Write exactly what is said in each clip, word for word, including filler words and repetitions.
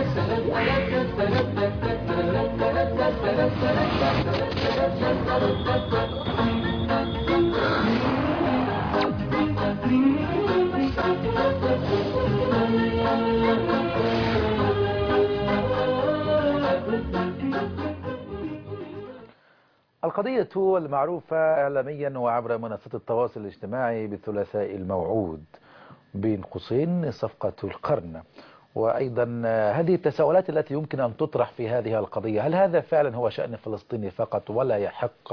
القضية المعروفة إعلاميا وعبر منصات التواصل الاجتماعي بالثلاثاء الموعود بين قوسين صفقة القرن، وأيضا هذه التساؤلات التي يمكن أن تطرح في هذه القضية: هل هذا فعلا هو شأن فلسطيني فقط ولا يحق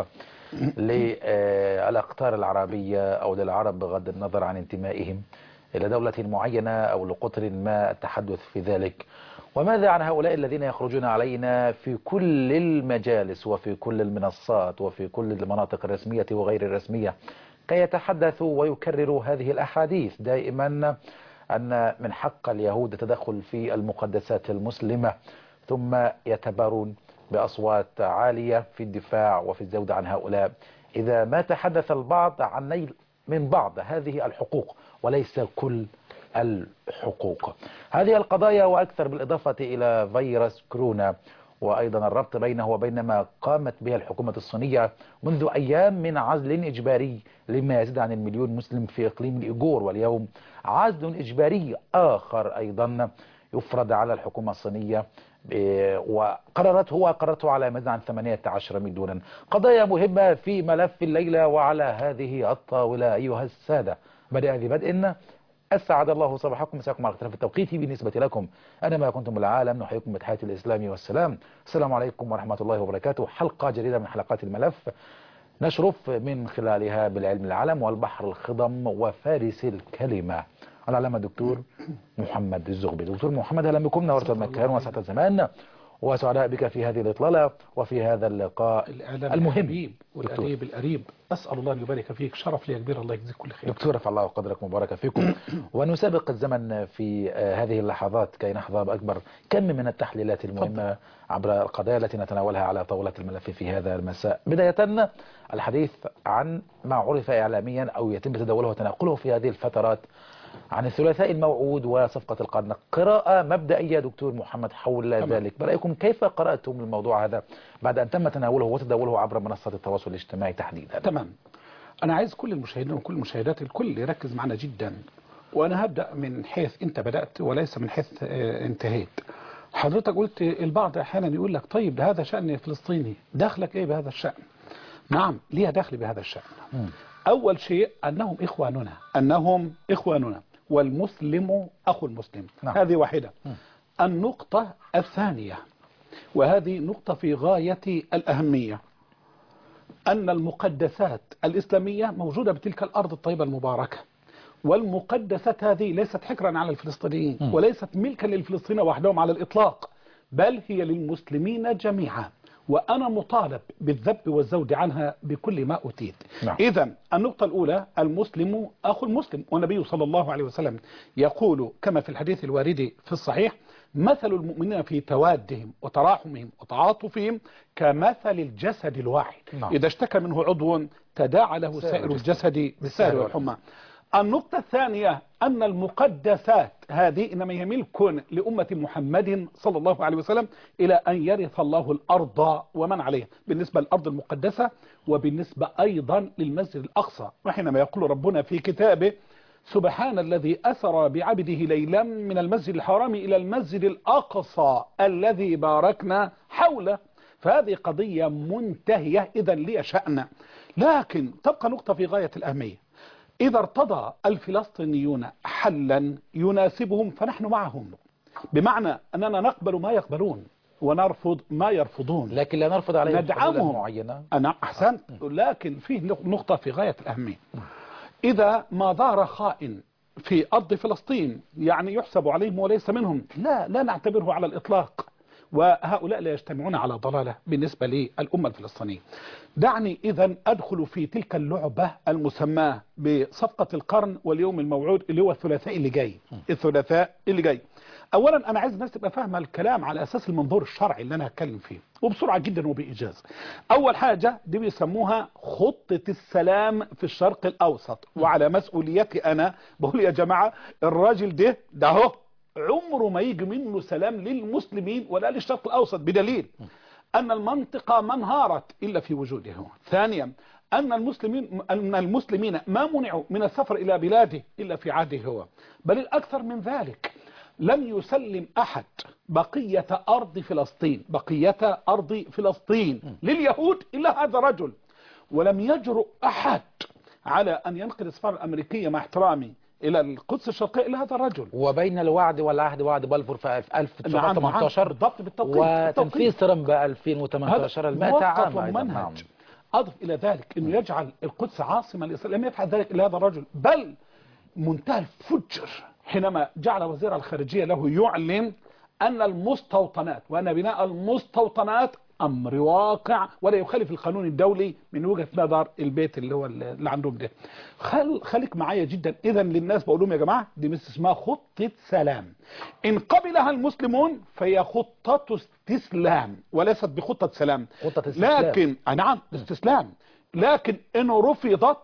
للأقطار العربية أو للعرب بغض النظر عن انتمائهم إلى دولة معينة أو لقطر ما التحدث في ذلك؟ وماذا عن هؤلاء الذين يخرجون علينا في كل المجالس وفي كل المنصات وفي كل المناطق الرسمية وغير الرسمية كي يتحدثوا ويكرروا هذه الأحاديث دائما أن من حق اليهود التدخل في المقدسات المسلمة، ثم يتبارون بأصوات عالية في الدفاع وفي الزود عن هؤلاء إذا ما تحدث البعض عن نيل من بعض هذه الحقوق وليس كل الحقوق. هذه القضايا وأكثر بالإضافة إلى فيروس كورونا وأيضا الربط بينه وبين ما قامت به الحكومة الصينية منذ أيام من عزل إجباري لما يزيد عن المليون مسلم في إقليم الإيغور، واليوم عزل إجباري آخر أيضا يفرض على الحكومة الصينية وقررت هو قررته على ما يزيد عن ثمانية عشر مليونا. قضايا مهمة في ملف الليلة وعلى هذه الطاولة أيها السادة. بدأ ذي بدء أسعد الله صباحكم، مساكم على اختلاف التوقيت بالنسبة لكم. أنا ما كنتم العالم نحييكم بتحية الإسلام والسلام. السلام عليكم ورحمة الله وبركاته. حلقة جديدة من حلقات الملف نشرف من خلالها بالعلم العلم والبحر الخضم وفارس الكلمة العلامة الدكتور محمد الزغبي. دكتور محمد أهلا بكم، نورت المكان وسعة الزمان وسعداء بك في هذه الإطلالة وفي هذا اللقاء المهم. الحبيب والقريب القريب، أسأل الله أن يبارك فيك، شرف لي كبير، الله يجزيك كل خير. دكتور رفع الله قدرك مبارك فيكم. ونسابق الزمن في هذه اللحظات كي نحظى بأكبر كم من التحليلات المهمة عبر القضايا التي نتناولها على طاولة الملف في هذا المساء. بداية الحديث عن ما عرف إعلاميا أو يتم تداوله وتناقله في هذه الفترات عن الثلاثاء الموعود وصفقة القرن. قراءة مبدئية دكتور محمد حول ذلك، برأيكم كيف قرأتم الموضوع هذا بعد أن تم تناوله وتداوله عبر منصات التواصل الاجتماعي تحديدا؟ تمام. أنا عايز كل المشاهدين وكل المشاهدات الكل يركز معنا جدا، وأنا هبدأ من حيث أنت بدأت وليس من حيث انتهيت. حضرتك قلت البعض أحيانا يقول لك طيب هذا شأن فلسطيني، دخلك إيه بهذا الشأن؟ نعم، ليه دخل بهذا الشأن؟ م. أول شيء أنهم إخواننا أنهم إخواننا والمسلم أخو المسلم. نعم. هذه واحدة. م. النقطة الثانية، وهذه نقطة في غاية الأهمية، أن المقدسات الإسلامية موجودة بتلك الأرض الطيبة المباركة، والمقدسات هذه ليست حكرا على الفلسطينيين م. وليست ملكا للفلسطينيين وحدهم على الإطلاق، بل هي للمسلمين جميعا، وأنا مطالب بالذب والزود عنها بكل ما أتيت. نعم. إذن النقطة الأولى، المسلم أخو المسلم، والنبي صلى الله عليه وسلم يقول كما في الحديث الوارد في الصحيح: مثل المؤمنين في توادهم وتراحمهم وتعاطفهم كمثل الجسد الواحد. نعم. إذا اشتكى منه عضو تداعى له سائر الجسد بالسهر والحمى. النقطة الثانية أن المقدسات هذه إنما هي ملك لأمة محمد صلى الله عليه وسلم إلى أن يرث الله الأرض ومن عليها، بالنسبة للأرض المقدسة وبالنسبة أيضا للمسجد الأقصى. وحينما يقول ربنا في كتابه: سبحان الذي أسرى بعبده ليلا من المسجد الحرام إلى المسجد الأقصى الذي باركنا حوله، فهذه قضية منتهية إذا لي شأن. لكن تبقى نقطة في غاية الأهمية: إذا ارتضى الفلسطينيون حلا يناسبهم فنحن معهم، بمعنى أننا نقبل ما يقبلون ونرفض ما يرفضون، لكن لا نرفض عليهم ندعمهم معينة. أنا أحسنت، لكن فيه نقطة في غاية الأهمية: إذا ما ظهر خائن في أرض فلسطين يعني يحسب عليهم وليس منهم، لا لا نعتبره على الإطلاق، وهؤلاء لا يجتمعون على ضلالة بالنسبة للأمة الفلسطينية. دعني إذن أدخل في تلك اللعبة المسماة بصفقة القرن واليوم الموعود اللي هو الثلاثاء اللي جاي. الثلاثاء اللي جاي، أولا أنا عايز الناس تبقى فاهمة الكلام على أساس المنظور الشرعي اللي أنا هتكلم فيه وبسرعة جدا وبإيجاز. أول حاجة دي بيسموها خطة السلام في الشرق الأوسط، وعلى مسؤوليتي أنا بقول يا جماعة الراجل ده ده هو عمره ما يجي منه سلام للمسلمين ولا للشرق الأوسط، بدليل أن المنطقة ما انهارت إلا في وجوده هو. ثانيا أن المسلمين أن المسلمين ما منعوا من السفر إلى بلاده إلا في عهده هو. بل الأكثر من ذلك، لم يسلم أحد بقية أرض فلسطين بقية أرض فلسطين لليهود إلا هذا الرجل، ولم يجرؤ أحد على أن ينقل السفارة الأمريكية مع احترامي إلى القدس الشرقية إلى هذا الرجل. وبين الوعد والعهد وعد بلفور في ألف وتسعمائة وثمانية عشر بالضبط بالتوقيت، وتنفيذ ترامب ألفين وثمانية عشر المائة عام ومنهج. أضف إلى ذلك أنه يجعل القدس عاصمة لإسرائيل، لم يفعل ذلك إلا هذا الرجل، بل منتهى الفجر حينما جعل وزير الخارجية له يعلن أن المستوطنات وأن بناء المستوطنات أمر واقع ولا يخالف القانون الدولي من وجهة نظر البيت اللي هو اللي عندهم ده. خل خليك معايا جدا. إذا للناس بقول لهم يا جماعة دي مش اسمها خطة سلام، إن قبلها المسلمون فهي خطة استسلام وليست بخطة سلام. خطة استسلام. لكن نعم استسلام، لكن إن رفضت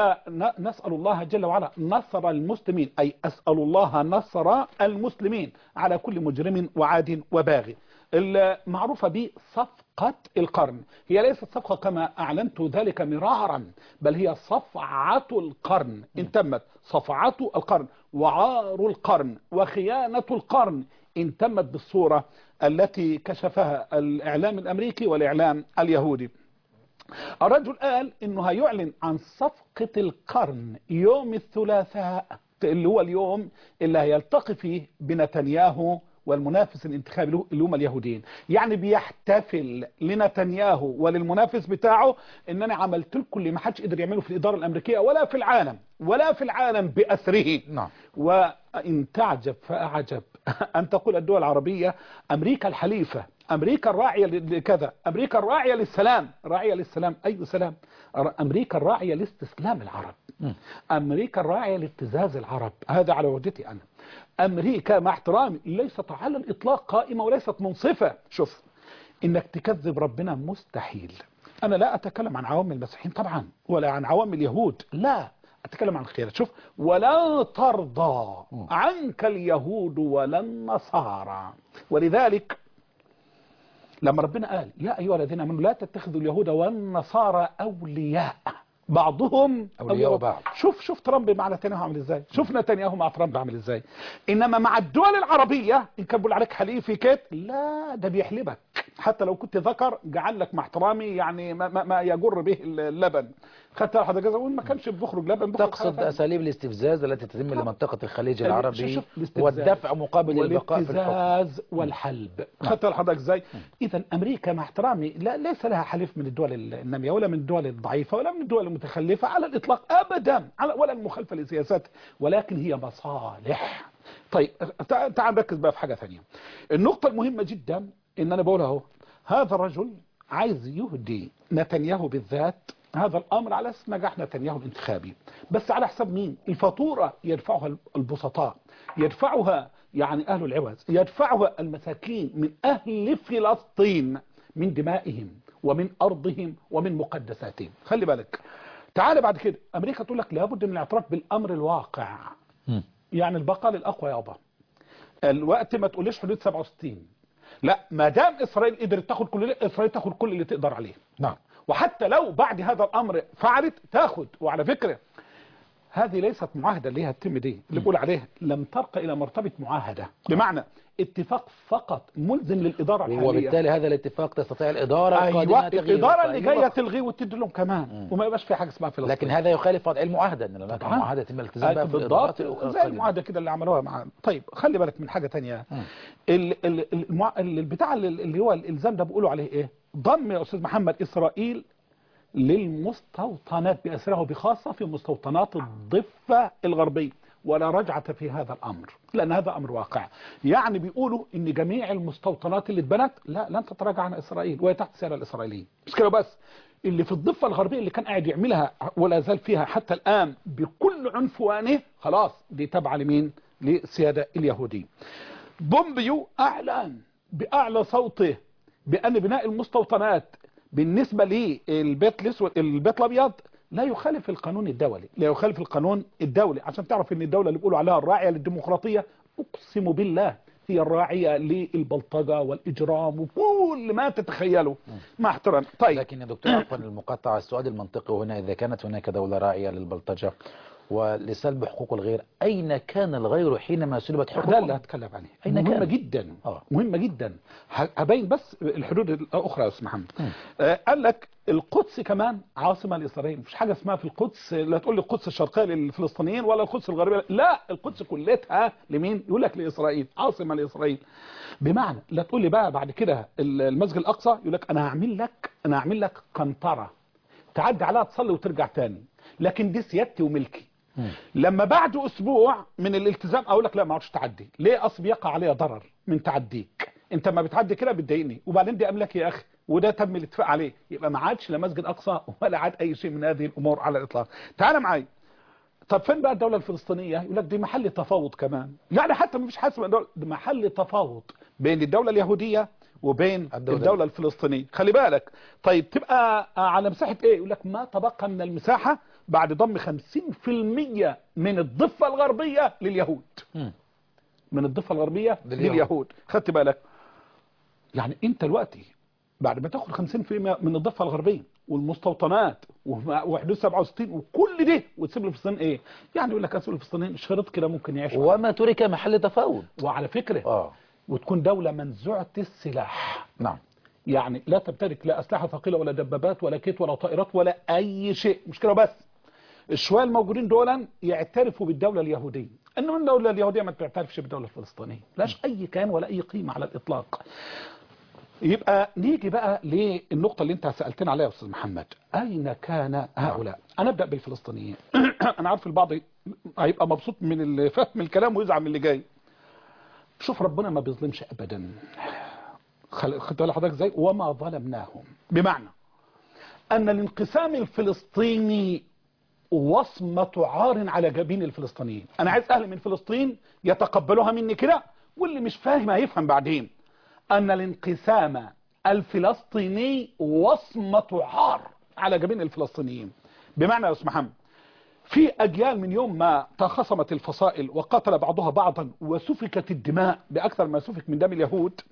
فنسأل الله جل وعلا نصر المسلمين، أي أسأل الله نصر المسلمين على كل مجرم وعاد وباغي. المعروفة بصفقة القرن، هي ليست صفقة كما أعلنت ذلك مرارا، بل هي صفعة القرن. إن تمت صفعة القرن وعار القرن وخيانة القرن إن تمت بالصورة التي كشفها الإعلام الأمريكي والإعلام اليهودي. الرجل قال إنه هيعلن عن صفقة القرن يوم الثلاثاء اللي هو اليوم اللي هيلتقي فيه بنتنياهو والمنافس الانتخابي له اللي هم اليهوديين. يعني بيحتفل لنتنياهو وللمنافس بتاعه ان انا عملت لكم اللي ما حدش قدر يعمله في الاداره الامريكيه ولا في العالم ولا في العالم باسره. نعم. وان تعجب فاعجب ان تقول الدول العربيه امريكا الحليفه، امريكا الراعيه لكذا، امريكا الراعيه للسلام. راعيه للسلام اي سلام؟ امريكا الراعيه لاستسلام العرب، امريكا الراعيه لابتزاز العرب. هذا على وجهتي انا. امريكا مع احترامي ليست على الاطلاق قائمه وليست منصفه. شوف، انك تكذب ربنا مستحيل. انا لا اتكلم عن عوام المسيحيين طبعا ولا عن عوام اليهود، لا اتكلم عن الخير. شوف، ولا ترضى عنك اليهود ولا النصارى. ولذلك لما ربنا قال يا ايها الذين امنوا لا تتخذوا اليهود والنصارى اولياء بعضهم اولياء بعض. شوف شوف ترامب مع نتنياهو عامل ازاي، شوف نتنياهو مع ترامب عامل ازاي. انما مع الدول العربيه ان كان بيقول عليك حليفي كيت، لا ده بيحلبك حتى لو كنت ذكر، جعل لك مع احترامي يعني ما, ما, ما يجر به اللبن. خدت حضرتك اقول ما كانش بيخرج لبن. تقصد اساليب الاستفزاز التي تتم لمنطقه الخليج العربي والدفع والدفع مقابل البقاء في الحكم والحلب. خدت حضرتك ازاي؟ اذا امريكا مع احترامي لا ليس لها حليف من الدول الناميه ولا من الدول الضعيفه ولا من الدول المتخلفه على الاطلاق ابدا، ولا المخالفه لسياسات، ولكن هي مصالح. طيب تعال نركز بقى في حاجه ثانيه. النقطه المهمه جدا ان انا بقولها اهو، هذا الرجل عايز يهدي نتنياهو بالذات هذا الامر على اساس نجاح نتنياهو الانتخابي، بس على حساب مين؟ الفاتوره يدفعها البسطاء، يدفعها يعني اهل العوز، يدفعها المساكين من اهل فلسطين من دمائهم ومن ارضهم ومن مقدساتهم. خلي بالك، تعال بعد كده امريكا تقول لك لابد من الاعتراف بالامر الواقع. م. يعني البقاء للاقوى يابا. الوقت ما تقوليش حدود سبعة وستين، لا، ما دام اسرائيل قدرت تاخد كل اسرائيل تاخد كل اللي تقدر عليه. نعم. وحتى لو بعد هذا الامر فعلت تاخد. وعلى فكره هذه ليست معاهده اللي هي التم دي اللي بقول عليها لم ترقى الى مرتبه معاهده، بمعنى اتفاق فقط ملزم للاداره الحاليه، وبالتالي هذا الاتفاق تستطيع الاداره أيوة الاداره اللي جايه تلغيه وتدي لهم كمان. مم. وما يبقاش في حاجه اسمها فلسطين. لكن هذا يخالف وضع المعاهده ان هناك معاهده يتم الالتزام بها في بالضبط زي المعاهده كده اللي عملوها مع. طيب خلي بالك من حاجه ثانيه. ال ال المع... البتاع اللي هو الالزام ده بيقولوا عليه ايه؟ ضم يا استاذ محمد اسرائيل للمستوطنات بأسرها بخاصة في مستوطنات الضفة الغربية، ولا رجعة في هذا الأمر لأن هذا أمر واقع. يعني بيقولوا إن جميع المستوطنات اللي اتبنت لا لن تتراجع عن إسرائيل وهي تحت السيادة الإسرائيلية. مش كده بس، اللي في الضفة الغربية اللي كان قاعد يعملها ولا زال فيها حتى الآن بكل عنفوانه خلاص دي تابعة لمين؟ للسيادة اليهودية. بومبيو أعلن بأعلى صوته بأن بناء المستوطنات بالنسبة للبيت الاسود البيت الابيض لا يخالف القانون الدولي، لا يخالف القانون الدولي، عشان تعرف ان الدولة اللي بيقولوا عليها الراعية للديمقراطية أقسم بالله هي الراعية للبلطجة والإجرام وكل ما تتخيله مع احترام. طيب لكن يا دكتور عفوا المقاطعة، السؤال المنطقي هنا إذا كانت هناك دولة راعية للبلطجة ولسلب حقوق الغير، أين كان الغير حينما سلبت حقوقه؟ ده اللي هتكلم عليه. أين مهمة كان؟ جدا آه. مهمة جدا. هبين بس الحدود الأخرى يا أستاذ محمد. آه قال لك القدس كمان عاصمة لإسرائيل، مفيش حاجة اسمها في القدس، لا تقول لي القدس الشرقية للفلسطينيين ولا القدس الغربية، لا القدس كلها لمين؟ يقول لك لإسرائيل، عاصمة لإسرائيل. بمعنى لا تقول لي بقى بعد كده المسجد الأقصى يقول لك أنا هعمل لك أنا هعمل لك قنطرة تعدي عليها تصلي وترجع تاني، لكن دي سيادتي وملكي. لما بعد اسبوع من الالتزام اقول لك لا ما عادش تعدي، ليه؟ اصل بيقع عليها ضرر من تعديك، انت ما بتعدي كده بتضايقني، وبعدين دي املاك يا اخي، وده تم الاتفاق عليه، يبقى ما عادش لا مسجد اقصى ولا عاد اي شيء من هذه الامور على الاطلاق. تعال معايا. طب فين بقى الدوله الفلسطينيه؟ يقول لك دي محل تفاوض كمان، يعني حتى ما فيش حاجه دولة، ده محل تفاوض بين الدوله اليهوديه وبين الدولة, الدولة الفلسطينية. خلي بالك. طيب تبقى على مساحة ايه؟ يقول لك ما تبقى من المساحة بعد ضم خمسين في المية من الضفة الغربية لليهود. م. من الضفة الغربية لليهود, لليهود. خدت بالك؟ يعني انت دلوقتي بعد ما تاخد خمسين في المية من الضفة الغربية والمستوطنات وحدود سبعة وستين وكل ده وتسيب الفلسطينيين ايه؟ يعني يقول لك اسيب الفلسطينيين شرط كده ممكن يعيشوا، وما ترك محل تفاوض. وعلى فكرة اه وتكون دولة منزوعة السلاح. نعم. يعني لا تمتلك لا أسلحة ثقيلة ولا دبابات ولا كيت ولا طائرات ولا أي شيء. مش كده بس، الشوية الموجودين دولا يعترفوا بالدولة اليهودية، أنه الدولة اليهودية ما تعترفش بالدولة الفلسطينية، لاش أي كان ولا أي قيمة على الإطلاق. يبقى نيجي بقى للنقطة اللي أنت سألتنا عليها يا أستاذ محمد، أين كان هؤلاء؟ أنا أبدأ بالفلسطينيين. أنا عارف البعض هيبقى مبسوط من اللي فهم الكلام ويزعل من اللي جاي. شوف ربنا ما بيظلمش أبدا. خدت بالك حضرتك ازاي؟ وما ظلمناهم، بمعنى ان الانقسام الفلسطيني وصمة عار على جبين الفلسطينيين. انا عايز اهل من فلسطين يتقبلوها مني كده، واللي مش فاهم هيفهم بعدين. ان الانقسام الفلسطيني وصمة عار على جبين الفلسطينيين. بمعنى يا استاذ محمد، في اجيال من يوم ما تخاصمت الفصائل وقتل بعضها بعضا وسفكت الدماء باكثر ما سفك من دم اليهود،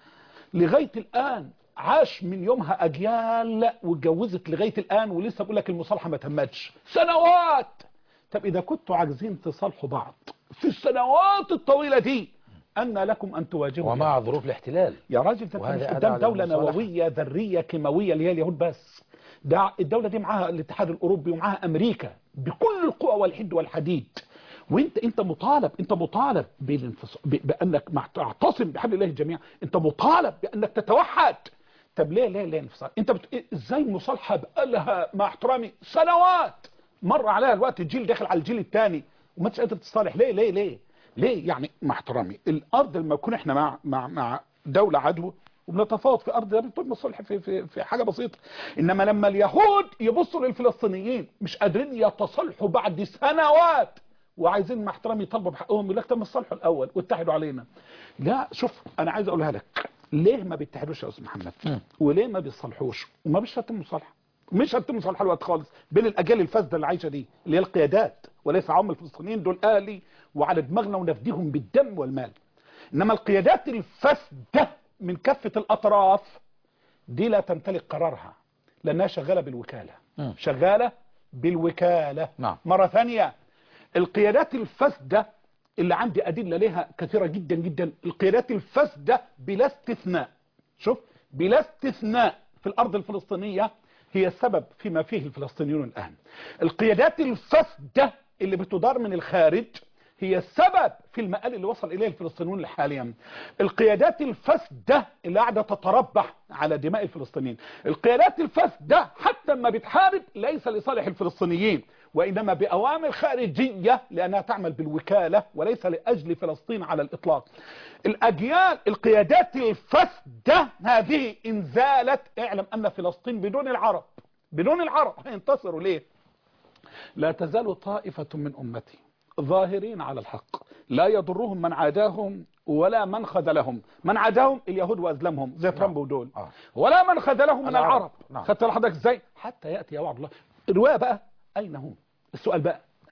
لغاية الآن عاش من يومها أجيال واتجوزت لغاية الآن ولسه بقول لك المصالحة ما تمتش سنوات. طب إذا كنتوا عاجزين تصالحوا بعض في السنوات الطويلة دي، أن لكم أن تواجهوا ومع ظروف الاحتلال يا راجل؟ انت مش قدام دولة نووية ذرية كيماوية اللي هي اليهود بس، ده الدولة دي معاها الاتحاد الأوروبي ومعاها أمريكا بكل القوى والحد والحديد، وانت انت مطالب انت مطالب بالانفصال بانك تعتصم بحبل الله جميعا، انت مطالب بانك تتوحد. طب ليه ليه ليه انفصال؟ انت بت... ازاي المصالحه بقى لها مع احترامي سنوات مر عليها الوقت، الجيل داخل على الجيل الثاني وما انتش قادر تصالح؟ ليه ليه ليه ليه يعني مع احترامي الارض لما نكون احنا مع مع مع دوله عدو وبنتفاوض في ارض بتم الصلح في في في حاجه بسيطه، انما لما اليهود يبصوا للفلسطينيين مش قادرين يتصالحوا بعد سنوات وعايزين مع احترامي يطالبوا بحقهم، يقول لك تم الصلح الاول واتحدوا علينا. لا شوف انا عايز اقولها لك، ليه ما بيتحدوش يا استاذ محمد؟ م. وليه ما بيصلحوش؟ وما مش هتم مصالحه، مش هتم مصالحه الوقت خالص بين الاجيال الفاسده اللي عايشه دي اللي هي القيادات، وليس عوام الفلسطينيين دول اهلي وعلى دماغنا ونفديهم بالدم والمال. انما القيادات الفاسده من كافه الاطراف دي لا تمتلك قرارها لانها شغاله بالوكاله. م. شغاله بالوكاله. نعم. مره ثانيه القيادات الفاسدة اللي عندي أدلة لها كثيرة جدا جدا، القيادات الفاسدة بلا استثناء، شوف بلا استثناء في الأرض الفلسطينية هي السبب فيما فيه الفلسطينيون الآن. القيادات الفاسدة اللي بتدار من الخارج هي السبب في المآل اللي وصل إليه الفلسطينيون حاليا. القيادات الفاسدة اللي قاعدة تتربح على دماء الفلسطينيين، القيادات الفاسدة حتى ما بتحارب ليس لصالح الفلسطينيين وإنما بأوامر خارجية لأنها تعمل بالوكالة وليس لأجل فلسطين على الإطلاق. الأجيال القيادات الفاسدة هذه إن زالت اعلم أن فلسطين بدون العرب بدون العرب هينتصروا. ليه؟ لا تزال طائفة من أمتي ظاهرين على الحق لا يضرهم من عاداهم ولا من خذلهم. من عاداهم اليهود وأزلمهم زي ترامب ودول، ولا من خذلهم من العرب. خدت لحضرتك ازاي؟ حتى يأتي يا وعد الله. الرواية بقى أين هم؟ السؤال بقى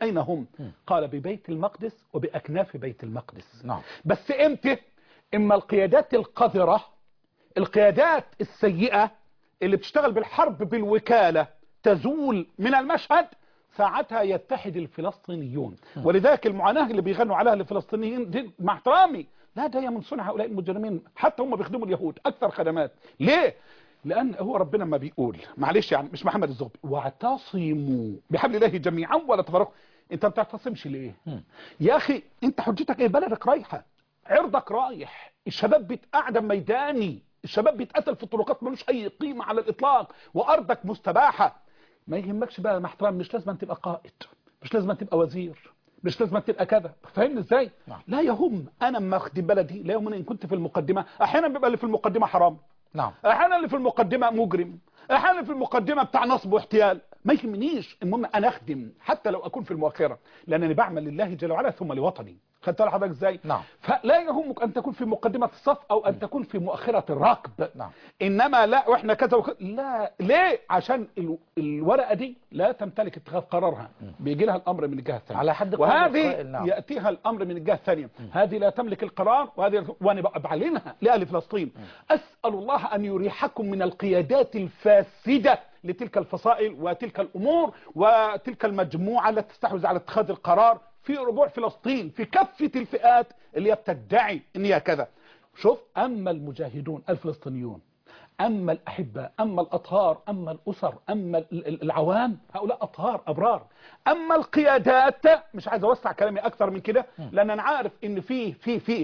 أين هم؟ م. قال ببيت المقدس وبأكناف بيت المقدس. نعم. بس إمتى؟ إما القيادات القذرة، القيادات السيئة اللي بتشتغل بالحرب بالوكالة تزول من المشهد، ساعتها يتحد الفلسطينيون. م. ولذلك المعاناة اللي بيغنوا عليها الفلسطينيين دي مع احترامي لا ده من صنع هؤلاء المجرمين، حتى هم بيخدموا اليهود أكثر خدمات. ليه؟ لأن هو ربنا ما بيقول معلش يعني مش محمد الزغبي واعتصموا بحبل الله جميعا ولا تفرقوا. انت ما بتعتصمش ليه؟ م. يا أخي انت حجتك ايه؟ بلدك رايحة، عرضك رايح، الشباب بيتقعد ميداني، الشباب بيتقتل في الطرقات ملوش أي قيمة على الإطلاق، وأرضك مستباحة. ما يهمكش بقى مع احترام، مش لازم تبقى قائد، مش لازم تبقى وزير، مش لازم تبقى كذا. فاهمني ازاي؟ نعم. لا يهم انا اما اخدم بلدي، لا يهمني ان كنت في المقدمه. احيانا بيبقى اللي في المقدمه حرام، نعم، احيانا اللي في المقدمه مجرم، احيانا في المقدمه بتاع نصب واحتيال، ما يهمنيش، المهم انا اخدم حتى لو اكون في المؤخره، لانني بعمل لله جل وعلا ثم لوطني. خدت حضرتك ازاي؟ نعم. فلا يهمك ان تكون في مقدمه الصف او ان تكون في مؤخره الركب. نعم. انما لا واحنا كذا وكذا، لا. ليه؟ عشان ال... الورقه دي لا تمتلك اتخاذ قرارها، بيجي لها الامر من الجهه الثانيه، على حد وهذه نعم. ياتيها الامر من الجهه الثانيه. هذه لا تملك القرار، وهذه وانا بعلنها لاهل فلسطين. م. اسال الله ان يريحكم من القيادات الفاسده لتلك الفصائل وتلك الامور وتلك المجموعه التي تستحوذ على اتخاذ القرار في ربوع فلسطين، في كافة الفئات اللي بتدعي ان هي كذا. شوف، اما المجاهدون الفلسطينيون، اما الاحباء، اما الاطهار، اما الاسر، اما العوام، هؤلاء اطهار ابرار. اما القيادات، مش عايز اوسع كلامي اكثر من كده، لان انا عارف ان في في في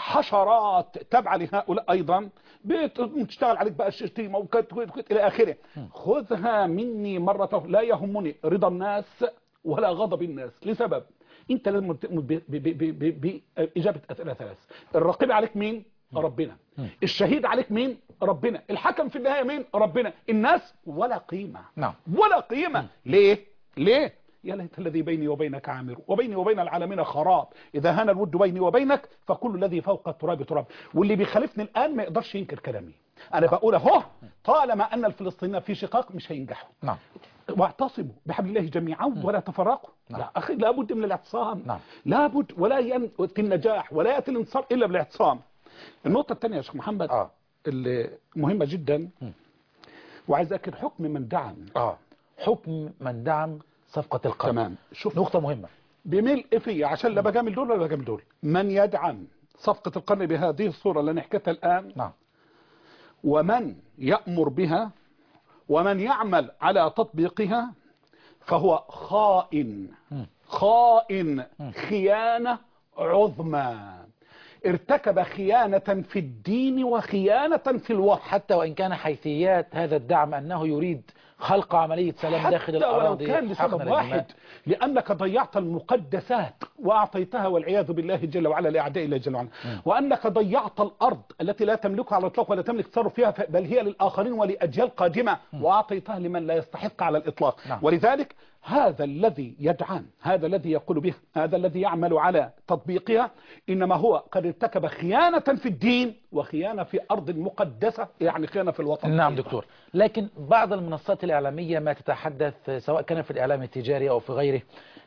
حشرات تابعه لهؤلاء ايضا بتشتغل عليك بقى الشتيمه وكت الى اخره. خذها مني مره، لا يهمني رضا الناس ولا غضب الناس، لسبب انت لازم تؤمن باجابه اسئله ثلاث. الرقيب عليك مين؟ ربنا. الشهيد عليك مين؟ ربنا. الحكم في النهايه مين؟ ربنا. الناس ولا قيمه. نعم. ولا قيمه. ليه؟ ليه؟ يا ليت الذي بيني وبينك عامر وبيني وبين العالمين خراب. اذا هان الود بيني وبينك فكل الذي فوق التراب تراب. واللي بيخالفني الان ما يقدرش ينكر كلامي. انا بقول اهو، طالما ان الفلسطينيين في شقاق مش هينجحوا. نعم. واعتصموا بحبل الله جميعا ولا تفرقوا. نعم. لا اخي، لابد من الاعتصام. نعم. لابد، ولا ياتي النجاح ولا ياتي الانتصار الا بالاعتصام. النقطه الثانيه يا شيخ محمد اه اللي مهمه جدا، م. وعايز اكد حكم من دعم اه حكم من دعم صفقه القرن. تمام. شوف، نقطه مهمه بملء فيه عشان لا بجامل دول ولا بجامل دول. من يدعم صفقه القرن بهذه الصوره اللي نحكيتها الان، نعم، ومن يأمر بها ومن يعمل على تطبيقها فهو خائن. م. خائن م. خيانة عظمى، ارتكب خيانة في الدين وخيانة في الوطن. حتى وإن كان حيثيات هذا الدعم أنه يريد خلق عملية سلام داخل الأراضي، حتى ولو كان لسبب واحد، لأنك ضيعت المقدسات وأعطيتها والعياذ بالله جل وعلا لأعداء الله جل وعلا، وأنك ضيعت الأرض التي لا تملكها على الإطلاق ولا تملك تصرف فيها، بل هي للآخرين ولأجيال قادمة، وأعطيتها لمن لا يستحق على الإطلاق. نعم. ولذلك هذا الذي يدعم، هذا الذي يقول به، هذا الذي يعمل على تطبيقها، إنما هو قد ارتكب خيانة في الدين وخيانة في أرض مقدسة، يعني خيانة في الوطن. نعم دكتور، لكن بعض المنصات الإعلامية ما تتحدث سواء كان في الإعلام التجاري أو في غيره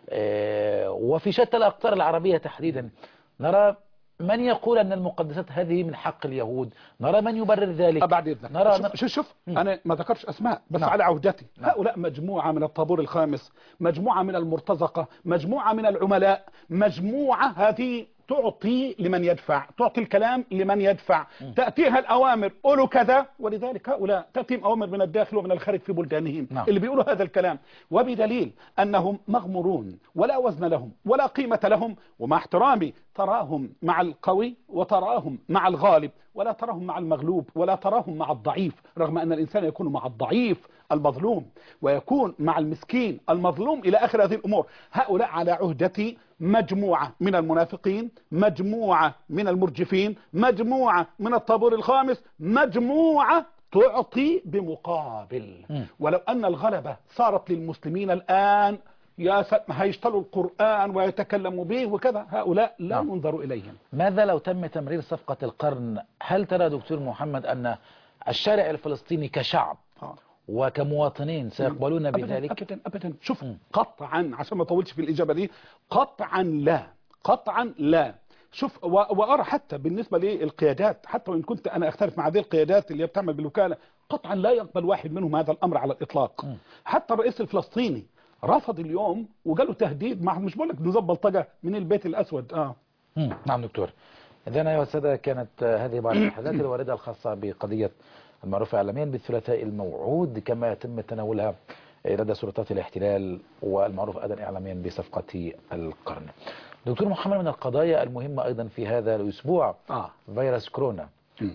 وفي شتى الأقطار العربية تحديدا، نرى من يقول أن المقدسات هذه من حق اليهود، نرى من يبرر ذلك. بعد إذنك، نرى شوف, شوف, شوف أنا ما ذكرش أسماء بس نعم. على عهدتي. نعم. هؤلاء مجموعة من الطابور الخامس، مجموعة من المرتزقة، مجموعة من العملاء، مجموعة هذه تعطي لمن يدفع، تعطي الكلام لمن يدفع، م. تأتيها الأوامر قولوا كذا، ولذلك هؤلاء تأتيهم أوامر من الداخل ومن الخارج في بلدانهم. نعم. اللي بيقولوا هذا الكلام، وبدليل أنهم مغمورون ولا وزن لهم ولا قيمة لهم. ومع احترامي تراهم مع القوي وتراهم مع الغالب، ولا تراهم مع المغلوب ولا تراهم مع الضعيف، رغم أن الإنسان يكون مع الضعيف المظلوم ويكون مع المسكين المظلوم إلى آخر هذه الأمور. هؤلاء على عهدتي مجموعة من المنافقين، مجموعة من المرجفين، مجموعة من الطابور الخامس، مجموعة تعطي بمقابل. م. ولو أن الغلبة صارت للمسلمين الآن يا هيشتلوا القرآن ويتكلموا به وكذا، هؤلاء لا نعم. ينظر إليهم. ماذا لو تم تمرير صفقة القرن؟ هل ترى دكتور محمد أن الشارع الفلسطيني كشعب وكمواطنين سيقبلون أبداً بذلك؟ أبدا أبدا شوف م. قطعا عشان ما اطولش في الإجابة دي، قطعا لا، قطعا لا. شوف و- وأرى حتى بالنسبة للقيادات، حتى وإن كنت أنا أختلف مع هذه القيادات اللي بتعمل بالوكالة، قطعا لا يقبل واحد منهم هذا الأمر على الإطلاق. م. حتى الرئيس الفلسطيني رفض اليوم وقالوا تهديد، مع مش بقول لك نظام بلطجة من البيت الأسود. آه مم. نعم دكتور. إذن أيها السادة، كانت هذه بعض التحديات الواردة الخاصة بقضية المعروفة إعلاميا بالثلاثاء الموعود، كما يتم تناولها لدى سلطات الاحتلال والمعروف أيضا إعلاميا بصفقة القرن. دكتور محمد، من القضايا المهمة أيضا في هذا الأسبوع آه فيروس كورونا، م.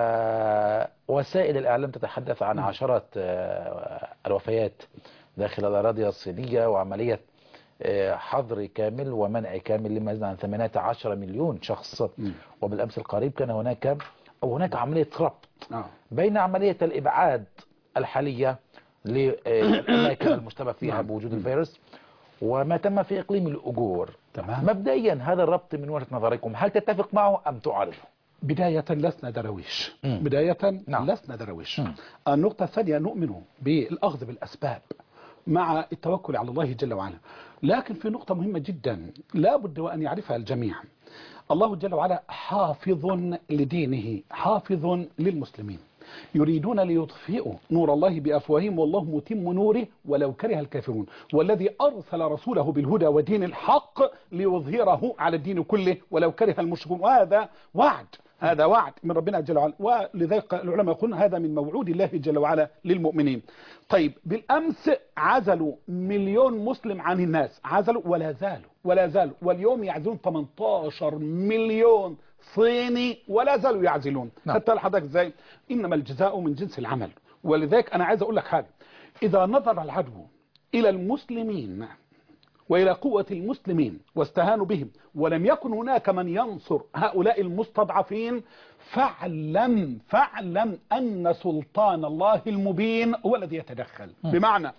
ووسائل الإعلام تتحدث عن عشرات الوفيات داخل الأراضي الصينية، وعملية حظر كامل ومنع كامل لما يزيد عن ثمانية عشر مليون شخص. م. وبالأمس القريب كان هناك أو هناك عملية ربط آه. بين عملية الإبعاد الحالية للأماكن المشتبه فيها بوجود الفيروس وما تم في إقليم الأجور. تمام. مبدئيا هذا الربط من وجهة نظركم هل تتفق معه أم تعارضه؟ بداية لسنا درويش. م. بداية نعم. لسنا درويش. م. النقطة الثانية نؤمن بالأخذ بالأسباب مع التوكل على الله جل وعلا، لكن في نقطة مهمة جدا لا بد وأن يعرفها الجميع. الله جل وعلا حافظ لدينه، حافظ للمسلمين، يريدون ليطفئوا نور الله بأفواههم والله متم نوره ولو كره الكافرون، والذي أرسل رسوله بالهدى ودين الحق ليظهره على الدين كله ولو كره المشركون. وهذا وعد، هذا وعد من ربنا جل وعلا، ولذلك العلماء يقولون هذا من موعود الله جل وعلا للمؤمنين. طيب بالأمس عزلوا مليون مسلم عن الناس، عزلوا ولا زالوا ولا زالوا واليوم يعزلون ثمانية عشر مليون صيني ولا زالوا يعزلون. نعم. حتى لحضرتك ازاي؟ إنما الجزاء من جنس العمل. ولذلك أنا عايز أقول لك حاجة، إذا نظر العدو إلى المسلمين وإلى قوة المسلمين واستهانوا بهم ولم يكن هناك من ينصر هؤلاء المستضعفين، فاعلم فاعلم أن سلطان الله المبين هو الذي يتدخل. م. بمعنى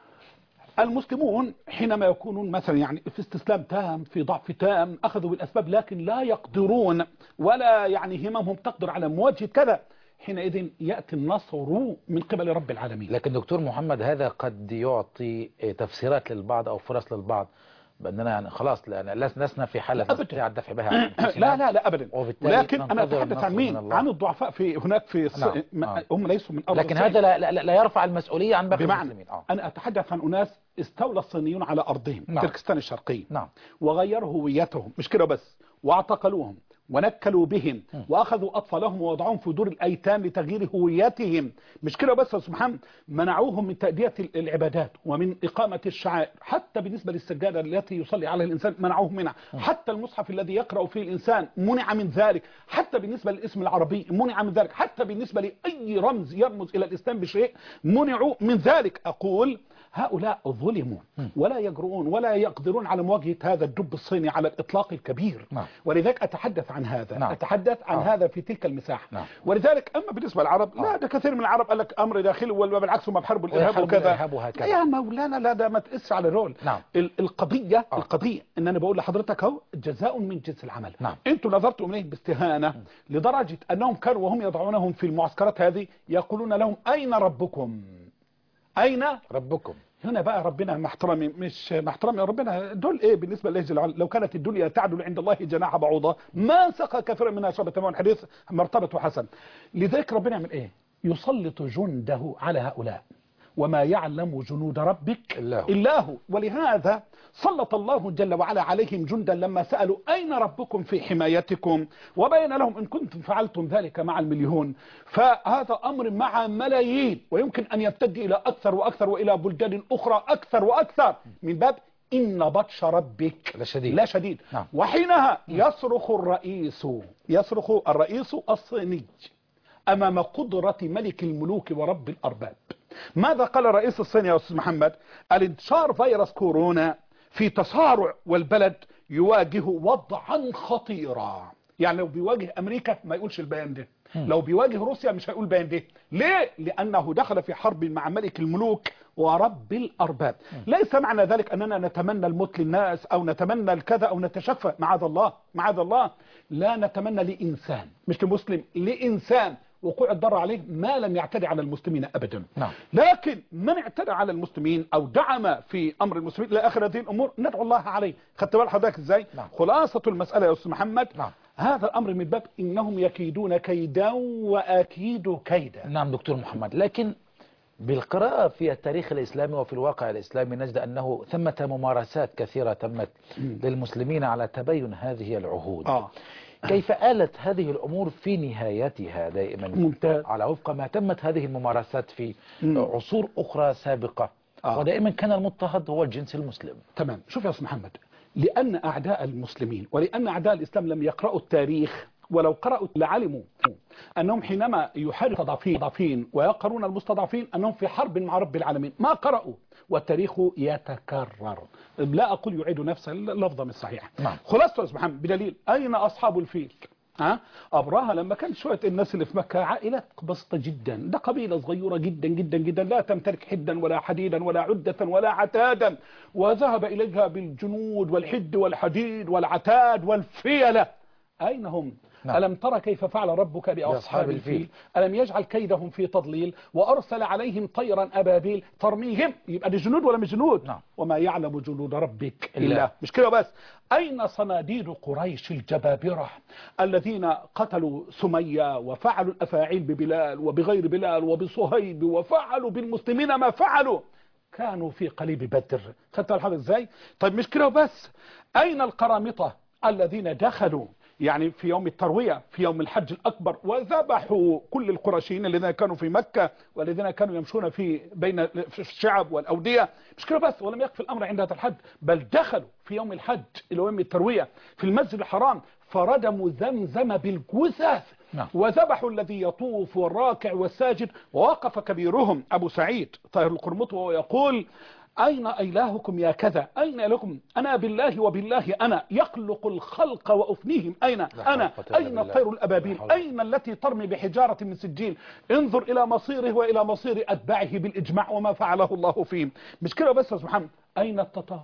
المسلمون حينما يكونون مثلا يعني في استسلام تام، في ضعف تام، أخذوا بالأسباب لكن لا يقدرون ولا يعني هممهم تقدر على مواجهة كذا، حينئذ يأتي النصر من قبل رب العالمين. لكن دكتور محمد هذا قد يعطي تفسيرات للبعض أو فرص للبعض بأننا يعني خلاص لسنا في حالة نستطيع الدفع بها عن لا لا لا أبدا. لكن أنا أتحدث عن مين؟ عن الضعفاء في هناك في نعم. م... هم ليسوا من أرض لكن الصين. هذا لا, لا, لا يرفع المسؤولية عن باقي المسلمين. آه. أنا أتحدث عن أناس استولى الصينيون على أرضهم. نعم. تركستان الشرقية. نعم. وغيروا هويتهم، مش كده بس، واعتقلوهم ونكلوا بهم م. واخذوا اطفالهم ووضعوهم في دور الايتام لتغيير هويتهم، مش كده بس يا استاذ محمد، منعوهم من تأدية العبادات ومن اقامة الشعائر، حتى بالنسبة للسجادة التي يصلي عليها الانسان منعوهم منها، م. حتى المصحف الذي يقرأ فيه الانسان منع من ذلك، حتى بالنسبة للاسم العربي منع من ذلك، حتى بالنسبة لاي رمز يرمز الى الاسلام بشيء منعوا من ذلك. اقول هؤلاء ظلموا ولا يجرؤون ولا يقدرون على مواجهة هذا الدب الصيني على الإطلاق الكبير. نعم. ولذلك أتحدث عن هذا. نعم. أتحدث عن آه. هذا في تلك المساحة. نعم. ولذلك أما بالنسبة للعرب آه. لا، ده كثير من العرب قال لك أمر داخلي وبالعكس هم بحرب الإرهاب وكذا. يا مولانا لا، ده ما تقس على رول. نعم. القضية آه. القضية إن أنا بقول لحضرتك أهو جزاء من جنس العمل. نعم. أنتوا نظرتوا إليه باستهانة م. لدرجة أنهم كانوا وهم يضعونهم في المعسكرات هذه يقولون لهم أين ربكم؟ أين ربكم؟ هنا بقى ربنا محترمي مش محترمي ربنا دول ايه بالنسبه لله جل وعلا؟ لو كانت الدنيا تعدل عند الله جناح بعوضه ما سقى كثيرا منها شربة ماء حديث مرتبته حسن. لذلك ربنا يعمل ايه؟ يسلط جنده على هؤلاء، وما يعلم جنود ربك إلا هو. ولهذا سلط الله جل وعلا عليهم جندا لما سألوا أين ربكم في حمايتكم، وبين لهم إن كنتم فعلتم ذلك مع المليون فهذا أمر مع ملايين، ويمكن أن يمتد إلى أكثر وأكثر وإلى بلدان أخرى أكثر وأكثر، من باب إن بطش ربك لا شديد, لا شديد. نعم. وحينها يصرخ الرئيس يصرخ الرئيس الصيني أمام قدرة ملك الملوك ورب الأرباب. ماذا قال الرئيس الصيني يا أستاذ محمد؟ الانتشار فيروس كورونا في تصارع والبلد يواجه وضعا خطيرا. يعني لو بيواجه أمريكا ما يقولش البيان ده، لو بيواجه روسيا مش هيقول البيان ده. ليه؟ لأنه دخل في حرب مع ملك الملوك ورب الأرباب. ليس معنى ذلك أننا نتمنى الموت للناس أو نتمنى الكذا أو نتشفى، معاذ الله معاذ الله، لا نتمنى لإنسان مش لمسلم، لإنسان وقوع الضرر عليه ما لم يعتدي على المسلمين أبدا. نعم. لكن من اعتدى على المسلمين أو دعم في أمر المسلمين إلى آخر هذه الأمور ندعو الله عليه. خدت بال حضرتك إزاي؟ نعم. خلاصة المسألة يا أستاذ محمد، نعم. هذا الأمر من باب إنهم يكيدون كيدا وأكيد كيدا. نعم دكتور محمد، لكن بالقراءة في التاريخ الإسلامي وفي الواقع الإسلامي نجد أنه ثمة ممارسات كثيرة تمت للمسلمين على تبين هذه العهود. آه. كيف آلت هذه الأمور في نهايتها دائما؟ ممتاز. على وفق ما تمت هذه الممارسات في مم. عصور أخرى سابقة. آه. ودائما كان المضطهد هو الجنس المسلم. تمام. شوف يا أستاذ محمد، لأن أعداء المسلمين ولأن أعداء الإسلام لم يقرأوا التاريخ، ولو قرأوا لعلموا أنهم حينما يحاربون المستضعفين ويقرون المستضعفين أنهم في حرب مع رب العالمين. ما قرأوا، والتاريخ يتكرر. لا أقول يعيد نفس اللفظة مش صحيح. نعم. خلاصة يا محمد بدليل أين أصحاب الفيل؟ ها؟ أبرهة لما كان شوية الناس اللي في مكة عائلات بسيطة جدا، ده قبيلة صغيرة جدا جدا جدا لا تمتلك حدا ولا حديدا ولا عدة ولا عتادا، وذهب إليها بالجنود والحد والحديد والعتاد والفيلة. أين هم؟ نعم. ألم ترى كيف فعل ربك بأصحاب الفيل؟ ألم يجعل كيدهم في تضليل وأرسل عليهم طيرا أبابيل ترميهم؟ يبقى دي جنود ولا مش جنود؟ نعم. وما يعلم جنود ربك إلا. مش كده بس، أين صناديد قريش الجبابرة الذين قتلوا سمية وفعلوا الأفاعيل ببلال وبغير بلال وبصهيب وفعلوا بالمسلمين ما فعلوا؟ كانوا في قليب بدر. خدت الحال ازاي؟ طيب مش كده بس، أين القرامطة الذين دخلوا يعني في يوم التروية في يوم الحج الأكبر وذبحوا كل القرشيين الذين كانوا في مكة والذين كانوا يمشون في بين الشعب والأودية؟ مش كده بس، ولم يكفي الأمر عند هذا الحد، بل دخلوا في يوم الحج إلى يوم التروية في المسجد الحرام فردموا زمزم بالجثث. نعم. وذبحوا الذي يطوف والراكع والساجد. ووقف كبيرهم أبو سعيد طاهر القرمطي ويقول: أين إلهكم يا كذا؟ أين إلهكم؟ أنا بالله وبالله أنا يخلق الخلق وأفنيهم. أين أنا؟ أين الطير الأبابيل؟ أين التي ترمي بحجارة من سجيل؟ انظر إلى مصيره وإلى مصير أتباعه بالإجماع وما فعله الله فيهم. مش كده بس يا محمد، أين التتار؟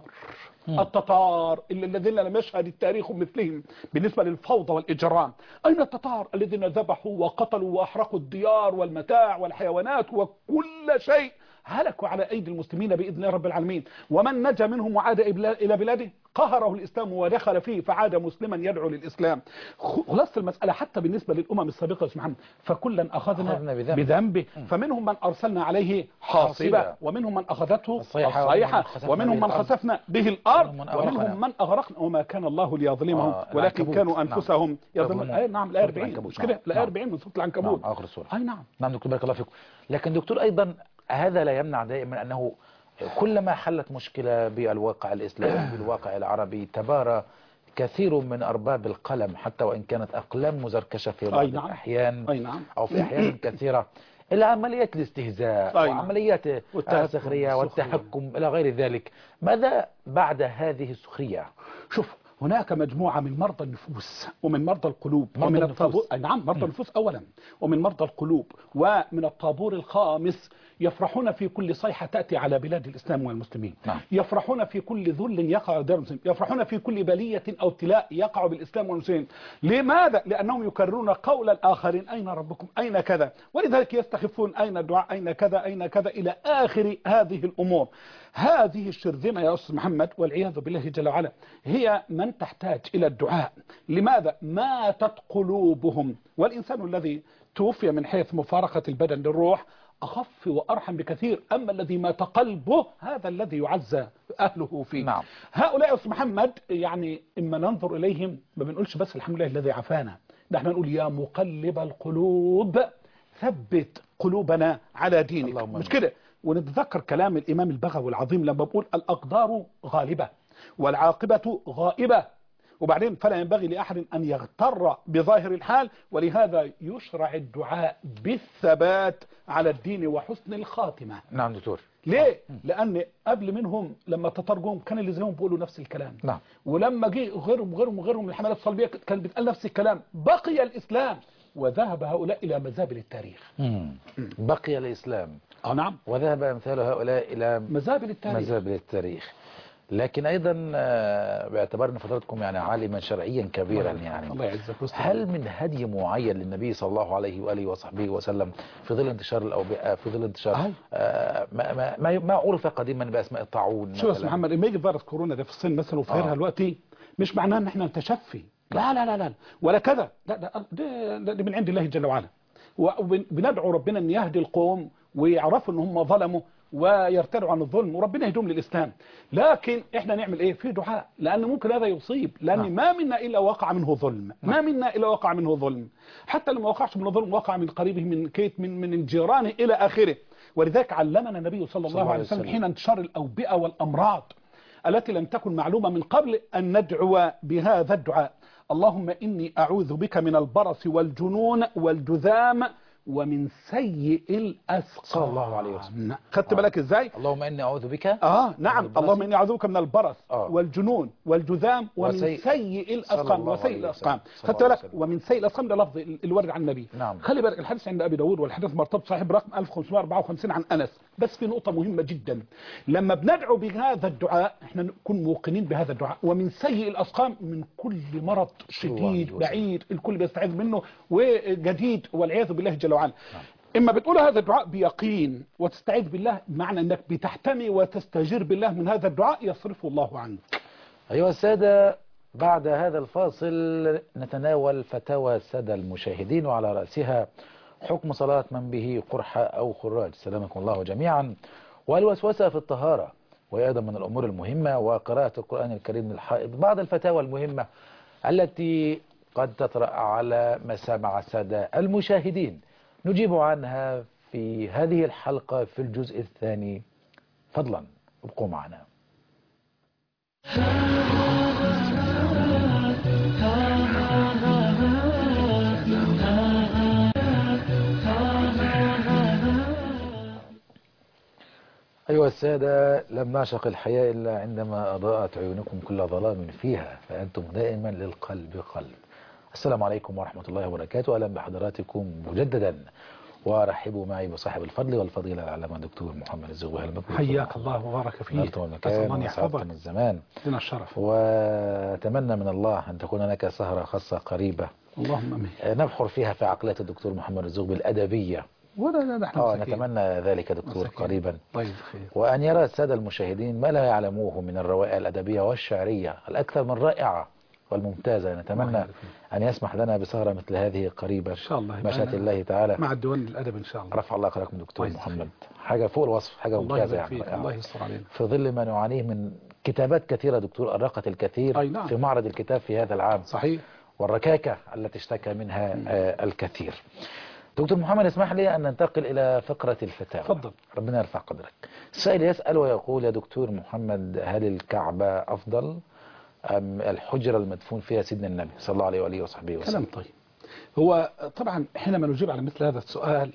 التتار الذين لم يشهد التاريخ مثلهم بالنسبة للفوضى والإجرام. أين التتار الذين ذبحوا وقتلوا وأحرقوا الديار والمتاع والحيوانات وكل شيء؟ هلكوا على أيدي المسلمين بإذن رب العالمين. ومن نجا منهم وعاد إلى بلاده قهره الإسلام ودخل فيه فعاد مسلما يدعو للإسلام. خلاص المسألة حتى بالنسبة للأمم السابقة يا محمد، فكلا أخذنا بذنبه، فمنهم من أرسلنا عليه حاصبة ومنهم من أخذته الصيحة ومنهم من خسفنا به الأرض ومنهم من أغرقنا وما كان الله ليظلمهم ولكن كانوا أنفسهم يظلمون. أي نعم الآية أربعين مش كده؟ الآية أربعين من سورة العنكبوت. نعم آخر سورة. أي نعم. نعم دكتور بارك الله فيكم. لكن دكتور أيضا هذا لا يمنع دائما أنه كلما حلت مشكلة بالواقع الإسلامي بالواقع العربي تبارى كثير من أرباب القلم حتى وإن كانت أقلام مزركشة في بعض نعم. الأحيان أي نعم. أو في أحيان كثيرة إلى عمليات الاستهزاء نعم. وعمليات السخرية والتحكم إلى غير ذلك. ماذا بعد هذه السخرية؟ شوف، هناك مجموعة من مرضى النفوس ومن مرضى القلوب مرضى ومن النفوس. الطابور. نعم مرضى النفوس أولا ومن مرضى القلوب ومن الطابور الخامس يفرحون في كل صيحة تأتي على بلاد الإسلام والمسلمين. نعم. يفرحون في كل ذل يقع على دار المسلمين، يفرحون في كل بلية أو ابتلاء يقع بالإسلام والمسلمين. لماذا؟ لأنهم يكررون قول الآخرين أين ربكم أين كذا، ولذلك يستخفون أين الدعاء أين كذا أين كذا إلى آخر هذه الأمور. هذه الشرذمة يا أستاذ محمد والعياذ بالله جل وعلا هي من تحتاج إلى الدعاء. لماذا؟ ماتت قلوبهم، والإنسان الذي توفي من حيث مفارقة البدن للروح أخف وأرحم بكثير، أما الذي مات قلبه هذا الذي يعزى أهله فيه. نعم. هؤلاء يا أستاذ محمد يعني إما ننظر إليهم ما بنقولش بس الحمد لله الذي عافانا، نحن نقول يا مقلب القلوب ثبت قلوبنا على دينك. مش كده؟ ونتذكر كلام الإمام البغوي العظيم لما بقول الأقدار غالبة والعاقبة غائبة، وبعدين فلا ينبغي لأحد أن يغتر بظاهر الحال، ولهذا يشرع الدعاء بالثبات على الدين وحسن الخاتمة. نعم دكتور. ليه؟ لأن قبل منهم لما تترجم كان اللي زيهم بيقولوا نفس الكلام. نعم. ولما جه غيرهم غيرهم غيرهم من الحملات الصليبية كان بيتقال نفس الكلام. بقي الإسلام وذهب هؤلاء إلى مزابل التاريخ. مم. بقي الإسلام. آه نعم. وذهب أمثال هؤلاء إلى مزابل التاريخ. مزابل التاريخ. لكن أيضا باعتبار أن فضلاتكم يعني عالما شرعيا كبيرا يعني الله يعزك. هل من هدي معين للنبي صلى الله عليه وآله وصحبه وسلم في ظل انتشار الأوبئة في ظل انتشار آه ما, ما, ما, ما عرف قديما بأسماء الطاعون؟ شو اسمه محمد لما يجي فيروس كورونا ده في الصين مثلا وفايرها دلوقتي مش معناه ان احنا نتشفي، لا لا لا لا ولا كذا، لا ده, ده, ده من عند الله جل وعلا، وبندعو ربنا ان يهدي القوم ويعرفوا ان هم ظلموا ويرتدعوا عن الظلم وربنا يهديهم للإسلام. لكن احنا نعمل ايه في دعاء، لان ممكن هذا يصيب، لان نعم. ما منا الا وقع منه ظلم، نعم. ما منا الا وقع منه ظلم، حتى لما وقعش من ظلم وقع من قريبه من كيت من من الجيران الى اخره. ولذلك علمنا النبي صلى الله عليه وسلم حين انتشار الاوبئه والامراض التي لم تكن معلومه من قبل ان ندعو بهذا الدعاء: اللهم اني اعوذ بك من البرص والجنون والجذام ومن سيء الأسقام. صلى الله عليه وسلم. خدت بالك ازاي؟ اللهم اني اعوذ بك اه نعم اللهم اني اعوذ بك من البرص آه. والجنون والجذام ومن وسيء سيء الاسقام وسيء الاسقام. خدت بالك؟ ومن سيء الاسقام ده لفظ الورد عن النبي. نعم. خلي بالك الحديث عند ابي داود والحديث مرتبط صحيح برقم ألف وخمسمائة وأربعة وخمسين عن انس، بس في نقطه مهمه جدا، لما بندعو بهذا الدعاء احنا نكون موقنين بهذا الدعاء، ومن سيء الاسقام من كل مرض شديد بعيد الكل بيستعيذ منه وجديد والعياذ بالله جل وعلا. نعم. إما بتقول هذا الدعاء بيقين وتستعيذ بالله، معنى أنك بتحتمي وتستجير بالله من هذا الدعاء يصرفه الله عنك. أيها السادة، بعد هذا الفاصل نتناول فتاوى السادة المشاهدين، وعلى رأسها حكم صلاة من به قرحة أو خراج سلامكم الله جميعا، والوسوسة في الطهارة، وأيضا من الأمور المهمة وقراءة القرآن الكريم للحائض. بعض الفتاوى المهمة التي قد تطرأ على مسامع السادة المشاهدين نجيب عنها في هذه الحلقة في الجزء الثاني، فضلا ابقوا معنا. أيها السادة، لم نعشق الحياة إلا عندما أضاءت عيونكم كل ظلام فيها، فأنتم دائما للقلب قلب. السلام عليكم ورحمة الله وبركاته، أهلا بحضراتكم مجددا، وارحبوا معي بصاحب الفضل والفضيلة العلامة الدكتور محمد الزغبي. حياك الله وبارك فيك، نرتم المكان وسعدتم الزمان، لنا الشرف، وأتمنى من الله أن تكون لك سهرة خاصة قريبة اللهم امين نبحر فيها في عقلية الدكتور محمد الزغبي الأدبية، ولا لا نحن آه نتمنى ذلك دكتور مساكين. قريبا طيب خير. وأن يرى السادة المشاهدين ما لا يعلموه من الروائع الأدبية والشعرية الأكثر من رائعة والممتازة. نتمنى أن يسمح لنا بسهرة مثل هذه قريبا إن شاء الله مشيئة الله تعالى مع الديوان الأدب إن شاء الله. رفع الله قدركم دكتور محمد، حاجة فوق الوصف، حاجة ممتازة يعني. الله يستر علينا في ظل ما نعانيه من كتابات كثيرة دكتور أرقت الكثير نعم. في معرض الكتاب في هذا العام، صحيح، والركاكة التي اشتكى منها آه الكثير. دكتور محمد اسمح لي أن ننتقل إلى فقرة الفتاوى. تفضل. ربنا يرفع قدرك. السائل يسأل ويقول: يا دكتور محمد، هل الكعبة أفضل أم الحجرة المدفون فيها سيدنا النبي صلى الله عليه وآله وصحبه وسلم؟ كلام طيب. هو طبعا حينما نجيب على مثل هذا السؤال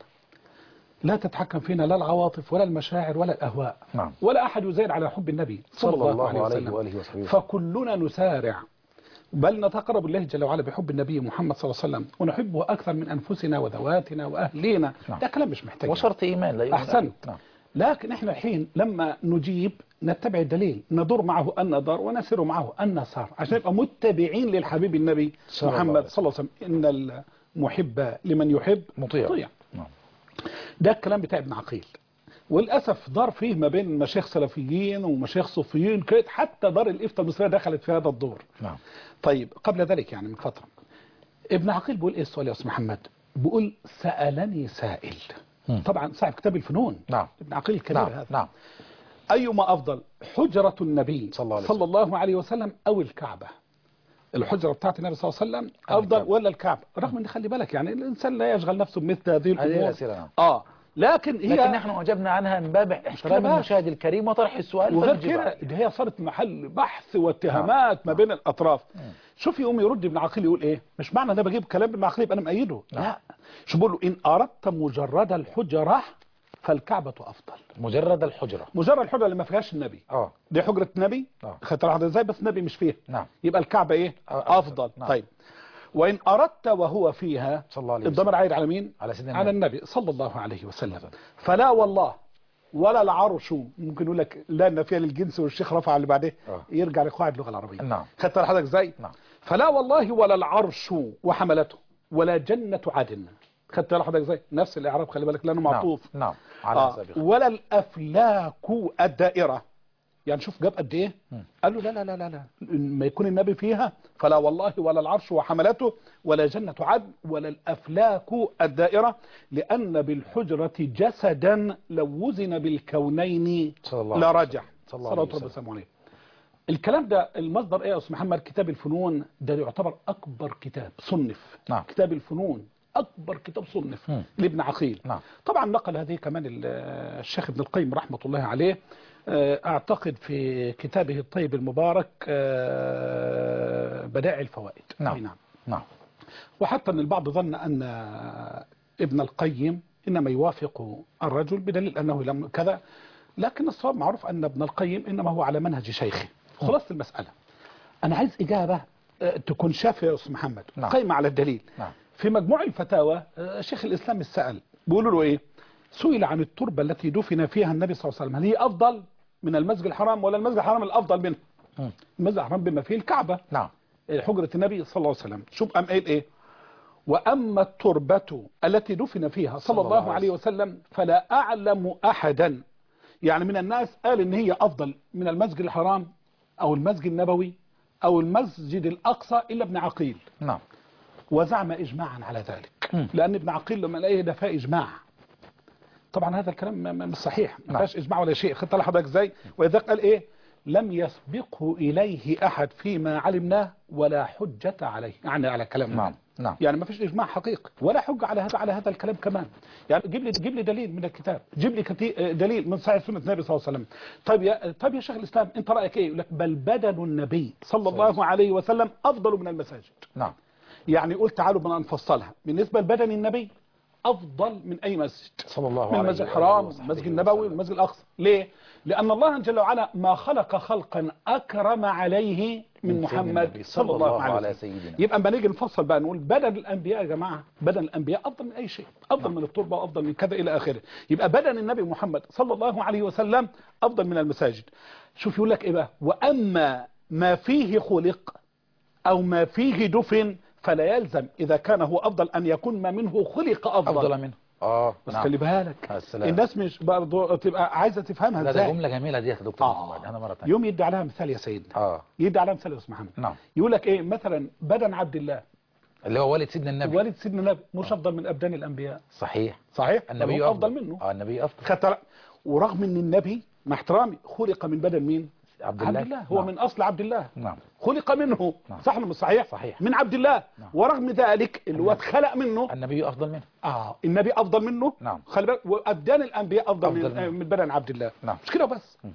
لا تتحكم فينا لا العواطف ولا المشاعر ولا الأهواء، نعم. ولا أحد يزايد على حب النبي صلى, صلى الله, الله عليه وسلم، وآله وصحبه. فكلنا نسارع بل نتقرب الله جل وعلا بحب النبي محمد صلى الله عليه وسلم، ونحبه أكثر من أنفسنا وذواتنا وأهلينا. نعم. ده كلام مش محتاج وشرط إيمان لا أحسنت. نعم. لكن احنا الحين لما نجيب نتبع الدليل، ندور معه النظر ونسير معه النصار، عشان نبقى متبعين للحبيب النبي محمد صلى الله عليه وسلم. إن المحب لمن يحب مطيع. مطيع. نعم. ده الكلام بتاع ابن عقيل، وللأسف دار فيه ما بين مشايخ سلفيين ومشايخ صوفيين، كانت حتى دار الإفتاء المصرية دخلت في هذا الدور. نعم. طيب قبل ذلك يعني من فترة ابن عقيل بيقول ايه السؤال يا أستاذ محمد؟ بيقول: سألني سائل. م. طبعا صاحب كتاب الفنون. نعم. ابن عقيل الكبير. نعم. هذا. نعم. أيما أفضل، حجرة النبي صلى الله عليه, صلى الله عليه وسلم أو الكعبة؟ الحجرة بتاعت النبي صلى الله عليه وسلم أفضل الكعبة. ولا الكعبة؟ رغم أن خلي بالك يعني الإنسان لا يشغل نفسه بمثل هذه الأمور. نعم. آه لكن هي لكن نحن أجبنا عنها من باب احترام المشاهد الكريم وطرح السؤال، وغير كده ده هي صارت محل بحث واتهامات آه. ما بين الأطراف. آه. شوف يقوم يرد ابن عقيل يقول ايه؟ مش معنى انا بجيب كلام ابن عقيل يبقى انا مأيده، لا, لا. شو بقول له: ان اردت مجرد الحجرة فالكعبة افضل. مجرد الحجرة، مجرد الحجرة اللي ما فيهاش النبي. اه دي حجرة النبي. اه خدت واحدة ازاي بس النبي مش فيها. نعم. يبقى الكعبة ايه؟ آه افضل. نعم. طيب وان اردت وهو فيها، صلى الله عليه وسلم، الضمير عايد على مين؟ على سيدنا على النبي صلى الله عليه وسلم. فلا والله ولا العرش، ممكن يقول لك لا النافيه للجنس والشيخ رفع اللي بعديه آه. يرجع لقواعد اللغه العربيه. نعم. خدت على حضرتك ازاي؟ نعم. فلا والله ولا العرش وحملته ولا جنه عدن. خدت على حضرتك ازاي؟ نفس الاعراب، خلي بالك لانه معطوف. نعم. نعم. على آه. سابقا. ولا الافلاك الدائره، يعني شوف جاب قد ايه. قال له لا لا لا لا لا ما يكون النبي فيها فلا والله ولا العرش وحملته ولا جنة عدن ولا الأفلاك الدائرة، لأن بالحجرة جسدا لو وزن بالكونين لرجع. صلى الله عليه وسلم. الكلام ده المصدر ايه يا استاذ محمد؟ كتاب الفنون، ده يعتبر أكبر كتاب صنف. نعم. كتاب الفنون أكبر كتاب صنف م. لابن عقيل. نعم. طبعا نقل هذه كمان الشيخ ابن القيم رحمة الله عليه، أعتقد في كتابه الطيب المبارك بدائع الفوائد. نعم. نعم. نعم. وحتى أن البعض ظن أن ابن القيم إنما يوافق الرجل بدليل أنه لم كذا، لكن الصواب معروف أن ابن القيم إنما هو على منهج شيخه. خلاص المسألة أنا عايز إجابة تكون شافية يا أستاذ محمد. نعم. قيمة على الدليل. نعم. في مجموع الفتاوى شيخ الإسلام السأل بيقولوا له إيه؟ سئل عن التربة التي دفن فيها النبي صلى الله عليه وسلم، هل هي أفضل من المسجد الحرام ولا المسجد الحرام الأفضل منه؟ م. المسجد الحرام بما فيه الكعبة. نعم. حجرة النبي صلى الله عليه وسلم. شوف أم قال إيه؟ وأما التربة التي دفن فيها صلى الله عليه وسلم فلا أعلم أحدا يعني من الناس قال إن هي أفضل من المسجد الحرام أو المسجد النبوي أو المسجد الأقصى إلا ابن عقيل. نعم. وزعم إجماعا على ذلك. م. لأن ابن عقيل لما لقيه ده فيه إجماع. طبعا هذا الكلام مش صحيح، ما فيهاش إجماع ولا شيء. خدت لحضرتك إزاي؟ وإذا قال إيه؟ لم يسبقه إليه أحد فيما علمناه ولا حجة عليه، يعني على كلام. نعم. نعم. يعني ما فيش إجماع حقيقي ولا حجة على هذا على هذا الكلام كمان. يعني جيب لي جيب لي دليل من الكتاب، جيب لي دليل من صحيح سنة النبي صلى الله عليه وسلم. طيب يا طيب يا شيخ الإسلام أنت رأيك إيه؟ يقول لك بل بدن النبي صلى الله عليه وسلم أفضل من المساجد. نعم. يعني قلت تعالوا بدنا نفصلها بالنسبة لبدن النبي أفضل من أي مسجد صلى الله عليه وسلم، من المسجد الحرام والمسجد النبوي والمسجد الأقصى. ليه؟ لأن الله جل وعلا ما خلق خلقا أكرم عليه من محمد صلى الله عليه وسلم. يبقى اما نيجي نفصل بقى نقول بدن الأنبياء يا جماعة، بدن الأنبياء أفضل من أي شيء، أفضل من التربة وأفضل من كذا إلى آخره. يبقى بدن النبي محمد صلى الله عليه وسلم أفضل من المساجد. شوف يقول لك إيه بقى؟ وأما ما فيه خلق أو ما فيه دفن فلا يلزم إذا كان هو أفضل أن يكون ما منه خلق أفضل, أفضل منه. اه بس خلي بالك الناس مش برضه تبقى عايزه تفهمها ازاي. ده جمله جميله دي يا دكتور محمد. آه. انا مره ثانيه يوم يدي عليها مثال يا سيدنا. اه يدي عليها مثال يا استاذ محمد. نعم. يقول لك ايه مثلا بدن عبد الله اللي هو والد سيدنا النبي، والد سيدنا النبي مش افضل من ابدان الانبياء. صحيح صحيح. النبي افضل منه. اه النبي افضل. خطر. ورغم ان النبي مع احترامي خلق من بدن مين؟ عبد الله. عبد الله. هو نعم. من اصل عبد الله. نعم. خلق منه. نعم. صح ولا مش صحيح؟ صحيح. من عبد الله. نعم. ورغم ذلك اللي هو اتخلق منه النبي افضل منه. اه النبي افضل منه. نعم. خلي بالك وابدان الانبياء افضل, أفضل من, من بدن عبد الله. نعم. مش كده بس. م.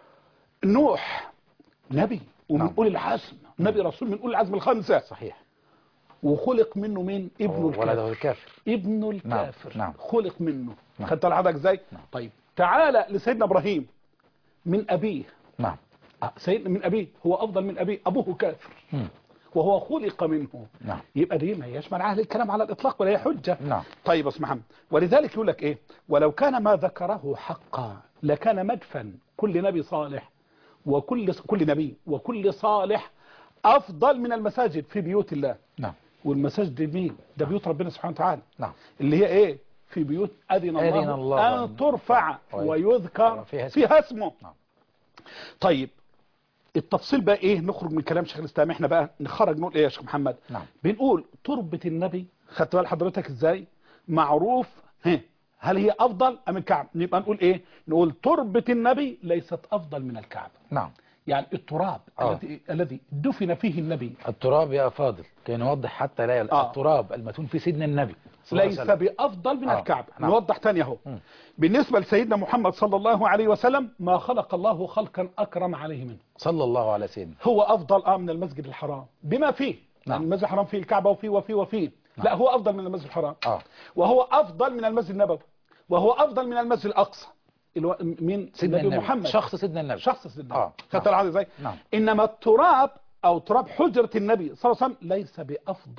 نوح نبي ومن نعم. اولي العزم، نبي رسول من اولي العزم الخمسه. صحيح. وخلق منه مين؟ ابنه الكافر. ولده الكافر. ابنه الكافر. نعم. نعم. خلق منه. نعم. خدت حضرتك ازاي؟ نعم. طيب تعالى لسيدنا ابراهيم من ابيه. نعم. سيدنا من أبيه هو أفضل من أبيه، أبوه كافر م. وهو خلق منه. نعم. يبقى دي ما هيش منعها للكلام على الإطلاق ولا هي حجة. نعم. طيب اسمع محمد، ولذلك يقول لك إيه؟ ولو كان ما ذكره حقا لكان مدفن كل نبي صالح وكل كل نبي وكل صالح أفضل من المساجد في بيوت الله. نعم. والمساجد دي مين؟ ده بيوت ربنا سبحانه وتعالى. نعم. اللي هي إيه؟ في بيوت أذن الله, الله أن ترفع ويذكر فيها اسمه. نعم. طيب التفصيل بقى ايه؟ نخرج من كلام شيخ الاسلام، احنا بقى نخرج نقول ايه يا شيخ محمد؟ نعم. بنقول تربة النبي خدت بال حضرتك ازاي؟ معروف ها هل هي افضل ام الكعبة؟ نبقى نقول ايه؟ نقول تربة النبي ليست افضل من الكعبة. نعم. يعني التراب الذي الذي دفن فيه النبي. التراب يا فاضل كي نوضح حتى لا آه. التراب المدفون في سيدنا النبي ليس بافضل من آه. الكعبة. نعم. نوضح تاني اهو. بالنسبة لسيدنا محمد صلى الله عليه وسلم ما خلق الله خلقا أكرم عليه منه صلى الله عليه وسلم. هو أفضل آه من المسجد الحرام بما فيه. نعم. يعني المسجد الحرام فيه الكعبة وفيه وفيه وفيه. نعم. لا هو أفضل من المسجد الحرام. آه. وهو أفضل من المسجد النبوي وهو أفضل من المسجد الأقصى. من سيدنا النبي محمد شخص سيدنا النبي شخص سيدنا النبي. آه. خدت بالك ازاي؟ نعم. إنما التراب أو تراب حجرة النبي صلى الله عليه وسلم ليس بأفضل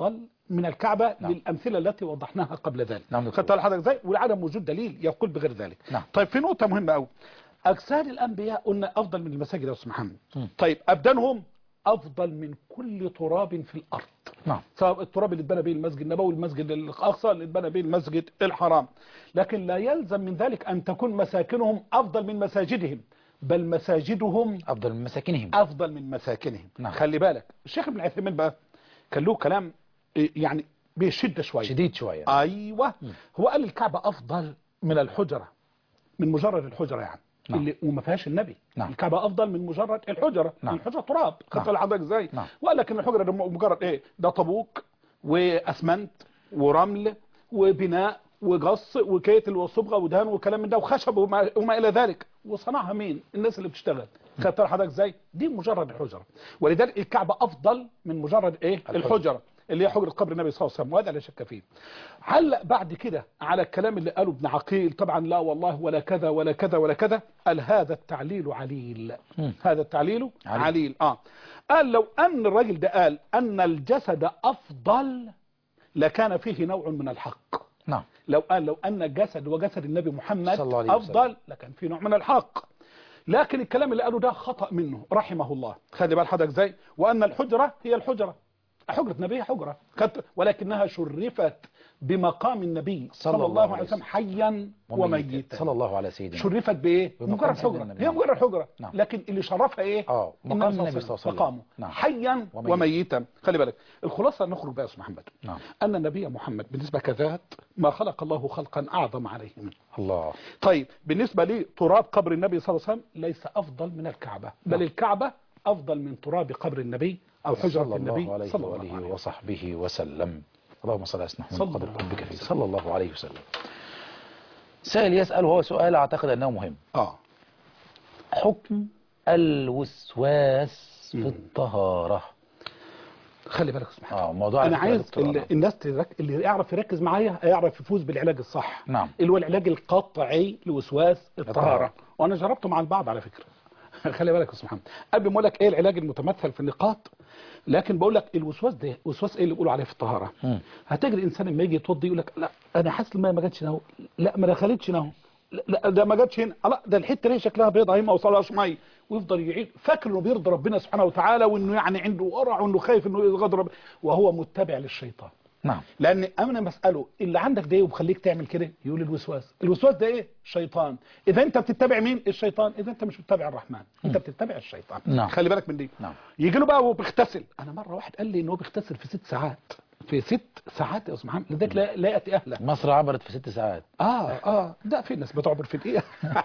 من الكعبة نعم. للأمثلة التي وضحناها قبل ذلك. نعم خدت على حضرتك ازاي؟ ولعدم وجود دليل يقول بغير ذلك. نعم. طيب في نقطة مهمة قوي، أجساد الأنبياء قلنا أفضل من المساجد يا أستاذ محمد. م. طيب أبدانهم أفضل من كل تراب في الأرض. نعم. سواء التراب اللي اتبنى به المسجد النبوي، المسجد الأقصى اللي اتبنى به المسجد الحرام، لكن لا يلزم من ذلك أن تكون مساكنهم أفضل من مساجدهم، بل مساجدهم أفضل من مساكنهم أفضل من مساكنهم. نعم. خلي بالك الشيخ ابن عثيمين بقى كان له كلام يعني بشدة شوية، شديد شوية. أيوة. م. هو قال الكعبة أفضل من الحجرة، من مجرد الحجرة يعني. نعم. اللي وما فيهاش النبي. نعم. الكعبة أفضل من مجرد الحجرة. نعم. الحجرة تراب. خدت نعم. حضرتك ازاي؟ نعم. وقال لك ان الحجرة ده مجرد ايه؟ ده طابوق واسمنت ورمل وبناء وقص وكيتل وصبغه ودهان وكلام من ده وخشب وما, وما الى ذلك. وصنعها مين؟ الناس اللي بتشتغل. خدت حضرتك ازاي؟ دي مجرد الحجرة. ولذلك الكعبة افضل من مجرد ايه؟ الحجرة, الحجرة. اللي هي حجرة قبر النبي صلى الله عليه وسلم، وهذا لا شك فيه. علق بعد كده على الكلام اللي قاله ابن عقيل، طبعا لا والله ولا كذا ولا كذا ولا كذا، قال هذا التعليل عليل. م. هذا التعليل عليل. عليل اه قال لو ان الراجل ده قال ان الجسد افضل لكان فيه نوع من الحق. نعم. لو قال لو ان الجسد وجسد النبي محمد صلى الله عليه وسلم افضل لكان فيه نوع من الحق، لكن الكلام اللي قاله ده خطأ منه رحمه الله. خلي بال حضرتك ازاي؟ وان الحجرة هي الحجرة، حجرة نبي حجرة، ولكنها شرفت بمقام النبي صلى, صلى الله عليه وسلم حيا وميتا. صلى الله على سيدنا. شرفت بايه؟ مجرد حجرة، هي مجرد حجرة. نعم. لكن اللي شرفها ايه؟ اه مقام النبي صلى الله عليه وسلم، مقامه. نعم. حيا وميتا. وميتا. خلي بالك الخلاصه نخرج بقى يا استاذ محمد. نعم. ان النبي محمد بالنسبه كذات ما خلق الله خلقا اعظم عليه منه. الله. طيب بالنسبه لتراب قبر النبي صلى الله عليه وسلم ليس افضل من الكعبه، بل الكعبه افضل من تراب قبر النبي او حجرة النبي صلى الله عليه, صلى الله عليه وصحبه وسلم. اللهم صل على سيدنا محمد قدر قلبك فيه صلى الله عليه وسلم. سائل يسأل وهو سؤال اعتقد انه مهم. اه حكم الوسواس في الطهارة. خلي بالك سبحان اه موضوع انا عايز الناس ترك... اللي يعرف يركز معايا يعرف يفوز بالعلاج الصح. نعم. اللي هو العلاج القطعي لوسواس الطهارة، وانا جربته مع البعض على فكرة. خلي بالك يا استاذ محمد، قبل ما اقول لك ايه العلاج المتمثل في النقاط، لكن بقول لك الوسواس ده وسواس ايه اللي بيقولوا عليه في الطهاره. هتجد الانسان لما يجي يتوضي يقول لك لا انا حاسس الميه ما جاتش هنا، لا ما دخلتش هنا، لا ده ما جاتش هنا، لا ده الحته دي شكلها بيضه اهي ما وصلهاش ميه، ويفضل يعيد فاكر انه بيرضي ربنا سبحانه وتعالى، وانه يعني عنده ورع وانه خايف انه يغضب، وهو متبع للشيطان. نعم. لان انا مساله اللي عندك ده وبخليك تعمل كده، يقول الوسواس، الوسواس ده ايه؟ شيطان. اذا انت بتتبع مين؟ الشيطان. اذا انت مش بتتبع الرحمن، انت بتتبع الشيطان. نعم. خلي بالك من دي. نعم. يجي له بقى وهو بيغتسل، انا مره واحد قال لي ان هو بيغتسل في ست ساعات، في ست ساعات يا استاذ محمد، لذلك لا, لا ياتي اهله. مصر عبرت في ست ساعات. اه اه ده في ناس بتعبر في دقيقه.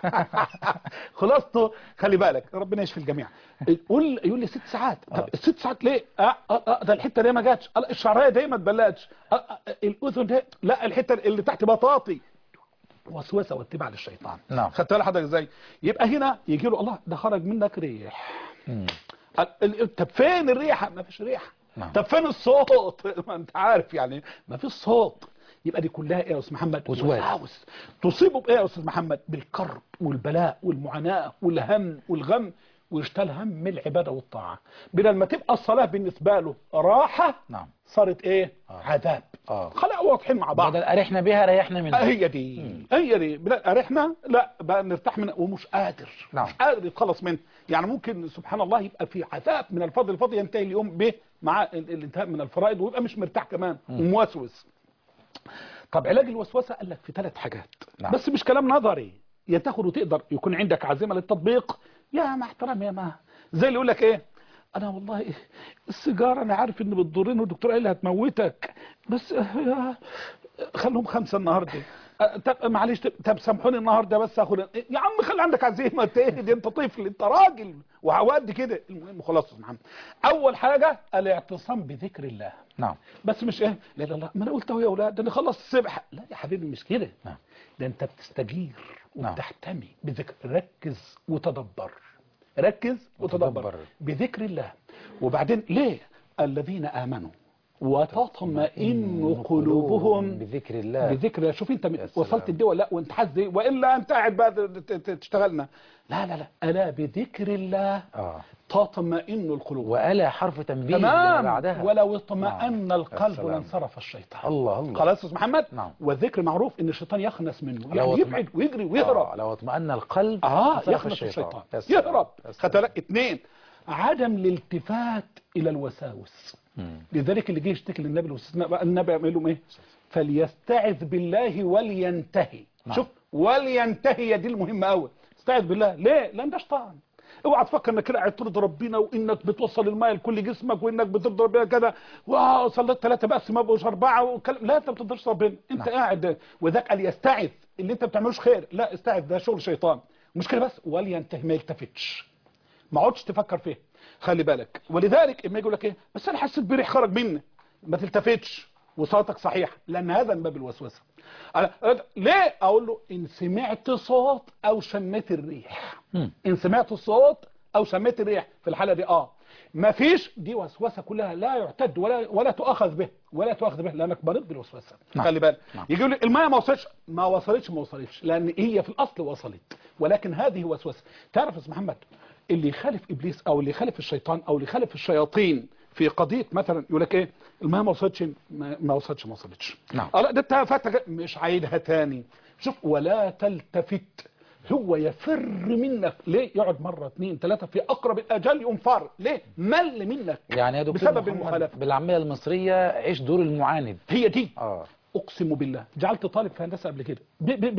خلاصته خلي بالك ربنا يشفي الجميع. يقول يقول لي ست ساعات. طب الست ساعات ليه؟ اه اه, آه ده الحته دي ما جاتش، الشعريه دي ما اتبلتش، آه آه الاذن دي لا الحته اللي تحت بطاطي. وسوسه واتباع للشيطان. نعم. خدت بالك حضرتك ازاي؟ يبقى هنا يجي له الله ده خرج منك ريح. امم طب فين الريحه؟ ما فيش ريحه. نعم. طب فين الصوت؟ ما انت عارف يعني ما فيش صوت. يبقى دي كلها ايه يا استاذ محمد؟ وسواس. تصيبه بايه يا استاذ محمد؟ بالكرب والبلاء والمعاناه والهم والغم، ويشتغل هم العباده والطاعه. بدل ما تبقى الصلاه بالنسبه له راحه، نعم، صارت ايه؟ آه. عذاب. اه خلاص واضحين مع بعض. بدل اريحنا بها ريحنا منها. هي دي مم. هي دي بدل اريحنا لا بقى نرتاح منها ومش قادر. نعم. مش قادر يتخلص منها. يعني ممكن سبحان الله يبقى في عذاب من الفضل، الفضل ينتهي اليوم به مع الانتهاء من الفرائض، ويبقى مش مرتاح كمان وموسوس. طب علاج الوسوسه قال لك في ثلاث حاجات. نعم. بس مش كلام نظري، يا تاخد وتقدر يكون عندك عزيمه للتطبيق، يا مع احترامي يا ما زي اللي يقول لك ايه، انا والله السيجاره انا عارف ان بتضرني والدكتور قال لي هتموتك، بس خلهم خمسه النهارده، طب معلش طب سامحوني النهارده بس اخد، يا عم خلي عندك عزيمه تهدي، انت طفل انت راجل وعواد كده. المهم خلاص يا محمد، اول حاجه الاعتصام بذكر الله. نعم. بس مش ايه لا لا لا ما انا قلت اهو يا اولاد ده انا خلص السبحه، لا يا حبيبي مش كده. نعم. ده انت بتستجير وبتحتمي بذكر، ركز وتدبر، ركز وتدبر بذكر الله. وبعدين ليه الذين آمنوا وتطمئن قلوبهم بذكر الله. بذكر الله. شوف انت وصلت الدول لا وانت حاسس والا انت قاعد بقى تشتغلنا. لا لا لا الا بذكر الله آه. تطمئن القلوب. وألا حرف تنبيه تمام بعدها. ولو اطمأن نعم. القلب لانصرف الشيطان. الله الله. خلاص يا استاذ محمد. نعم. والذكر معروف ان الشيطان يخنس منه يعني يبعد ويجري ويهرب. آه. لو اطمأن القلب اه يخنس الشيطان, الشيطان. يهرب. خدت بالك. اثنين عدم الالتفات الى الوساوس. مم. لذلك اللي جه يشتكي للنبي النبي يعمل لهم ايه؟ فليستعذ بالله ولينتهي. نعم. شوف ولينتهي دي المهمه قوي. استعذ بالله ليه؟ لان ده شيطان. اوعى تفكر انك كده قاعد ترضي ربنا وانك بتوصل الماء لكل جسمك وانك بترضي ربنا كده واو صليت ثلاثه بس ما بقوش اربعه وكلام. لا انت ما بتقدرش ربنا انت نعم. قاعد وذاك قال يستعذ اللي انت ما بتعملوش خير. لا استعذ ده شغل شيطان. مش كده بس ولينتهي ما يلتفتش ما عودش تفكر فيه. خلي بالك. ولذلك اما يقول لك ايه بس انا حسيت بريح خرج مني ما تلتفتش وصوتك صحيح لان هذا من باب الوسوسه. ليه؟ اقول له ان سمعت صوت او شميت الريح. م. ان سمعت الصوت او شميت الريح في الحاله دي اه ما فيش دي وسوسه كلها لا يعتد ولا ولا تؤخذ به ولا تؤخذ به لانك مريض بالوسوسه. نعم. خلي بالك. نعم. يجي يقول لي الماء ما وصلتش ما وصلتش ما وصلتش لان هي في الاصل وصلت ولكن هذه وسوسه. تعرف يا استاذ محمد اللي يخالف ابليس او اللي يخالف الشيطان او اللي يخالف الشياطين في قضيه مثلا يقول لك ايه الماء ما وصلتش ما وصلتش ما وصلتش. نعم. لا ده اتفقت مش عايدها تاني. شوف ولا تلتفت هو يفر منك. ليه؟ يقعد مره اثنين ثلاثه في اقرب الاجل يقوم فار. ليه؟ مل منك يعني يا دكتور بسبب المخالفه. بالعاميه المصريه عيش دور المعاند. هي دي. اه اقسم بالله جعلت طالب في هندسه قبل كده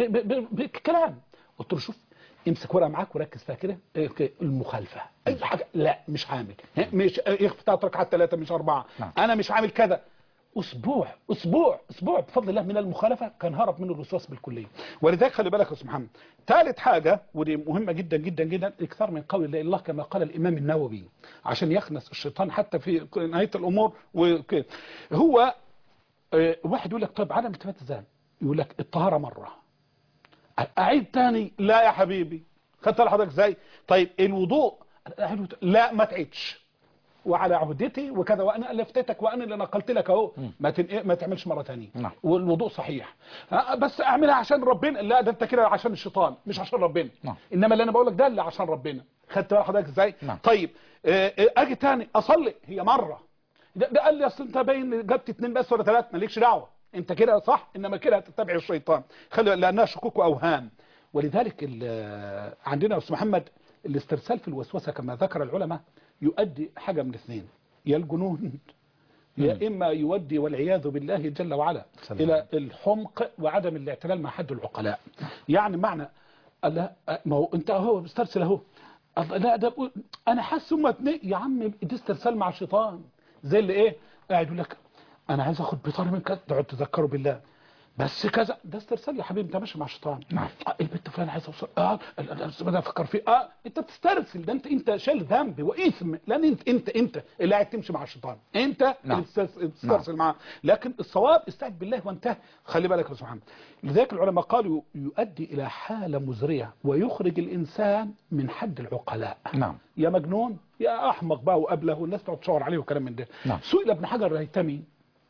بكلام قلت له شوف امسك ورقه معاك وركز فيها كده المخالفه اي حاجه. لا مش عامل مش يخفي ثلاث ركعات ثلاثه مش اربعه. نعم. انا مش عامل كذا. اسبوع اسبوع اسبوع بفضل الله من المخالفه كان هرب منه الوسواس بالكليه. ولذلك خلي بالك يا استاذ محمد ثالث حاجه ودي مهمه جدا جدا جدا اكثر من قول الله كما قال الامام النووي عشان يخنس الشيطان حتى في نهايه الامور. وكده هو اه واحد يقول لك طيب عدم التفات ازاي؟ يقول لك الطهاره مره اعيد تاني. لا يا حبيبي خدت لحضرتك ازاي؟ طيب الوضوء لا ما تعيدش وعلى عهدتي وكذا وانا الفتك وانا اللي نقلت لك اهو ما ما تعملش مره ثانيه. نعم. والوضوء صحيح بس اعملها عشان ربنا. لا ده انت كده عشان الشيطان مش عشان ربنا. نعم. انما اللي انا بقول لك ده اللي عشان ربنا. خدت بال حضرتك ازاي؟ نعم. طيب اجي ثاني اصلي هي مره ده, ده قال لي اصل انت باين جبت اثنين بس ولا ثلاثه مالكش دعوه انت كده صح انما كده هتتبع الشيطان. خلي لانها شكوك واوهام. ولذلك عندنا يا استاذ محمد الاسترسال في الوسوسه كما ذكر العلماء يؤدي حاجه من الاثنين يا الجنون يا اما يودي والعياذ بالله جل وعلا سلام. الى الحمق وعدم الاعتلال مع حد العقلاء. يعني معنى لا ما هو انت اهو مسترسل اهو لا ده انا حاسس هم اتنين يا عم دي استرسال مع الشيطان زي اللي ايه قاعد يقول لك انا عايز اخد بطاري من كذا تقعد تذكره بالله بس كذا ده استرسال يا حبيبي انت ماشي مع الشيطان. نعم. آه البنت فلان عايز اوصل اه بدأ افكر فيه اه انت بتسترسل ده انت انت شايل ذنب واثم لان انت انت انت اللي قاعد تمشي مع الشيطان انت. نعم. اللي بتسترسل. نعم. معاه. لكن الصواب استعد بالله وانتهى. خلي بالك يا سبحان الله. لذلك العلماء قالوا يؤدي الى حاله مزريه ويخرج الانسان من حد العقلاء. نعم. يا مجنون يا احمق بقى وقبله والناس تقعد تشاور عليه وكلام من ده. نعم. سئل ابن حجر الهيثمي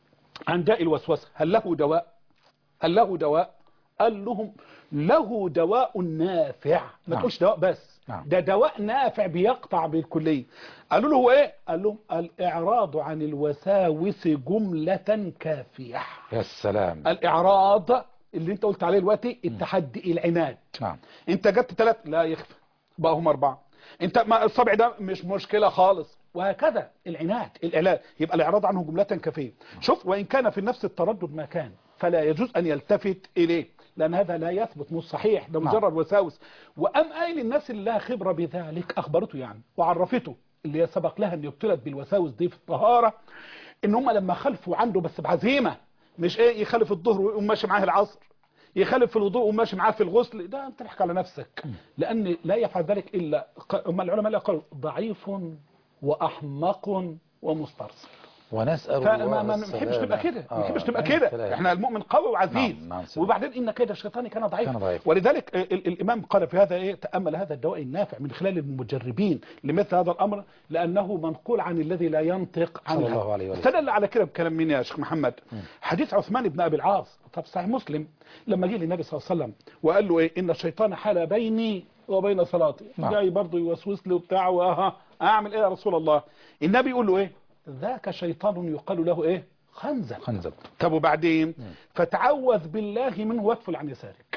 عن داء الوسوسه هل له دواء؟ هل له دواء؟ قال لهم له دواء نافع. ما تقولش دواء بس. نعم. ده دواء نافع بيقطع بالكلية. قالوا له هو ايه؟ قال لهم الاعراض عن الوساوس جملة كافية. يا سلام. الاعراض اللي انت قلت عليه دلوقتي التحدي العناد. نعم. انت جبت ثلاث لا يخفى بقى هم اربعة. انت ما الصبع ده مش مشكلة خالص وهكذا العناد الاعلان يبقى الاعراض عنه جملة كافية. شوف وان كان في النفس التردد ما كان فلا يجوز أن يلتفت إليه لأن هذا لا يثبت مش صحيح ده مجرد وساوس. وأم قايل الناس اللي لها خبرة بذلك أخبرته يعني وعرفته اللي سبق لها أن يبتلت بالوساوس دي في الطهارة إن هم لما خلفوا عنده بس بعزيمة مش إيه يخلف الظهر ويقوم ماشي معاه العصر يخلف في الوضوء وماشي معاه في الغسل ده أنت تضحك على نفسك لأن لا يفعل ذلك إلا هم العلماء قالوا ضعيف وأحمق ومسترسل. ونسأل فما الله ما السلامة. نحبش نبقى كده ما آه، نحبش نبقى نعم، كده سلام. احنا المؤمن قوي وعزيز. نعم، نعم، سلام. وبعدين ان كيد الشيطان كان ضعيف. كان ضعيف. ولذلك ال- ال- الامام قال في هذا ايه تامل هذا الدواء النافع من خلال المجربين لمثل هذا الامر لانه منقول عن الذي لا ينطق عن صلى الهوى. الله عليه وسلم. استدل على كده بكلام مين يا شيخ محمد؟ حديث عثمان بن ابي العاص طب صحيح مسلم لما جه للنبي صلى الله عليه وسلم وقال له ايه ان الشيطان حال بيني وبين صلاتي. نعم. جاي برضه يوسوس لي وبتاع واها اعمل ايه يا رسول الله؟ النبي يقول له ايه ذاك شيطان يقال له ايه خنزب. خنزب. طب وبعدين فتعوذ بالله منه واكفل عن يسارك.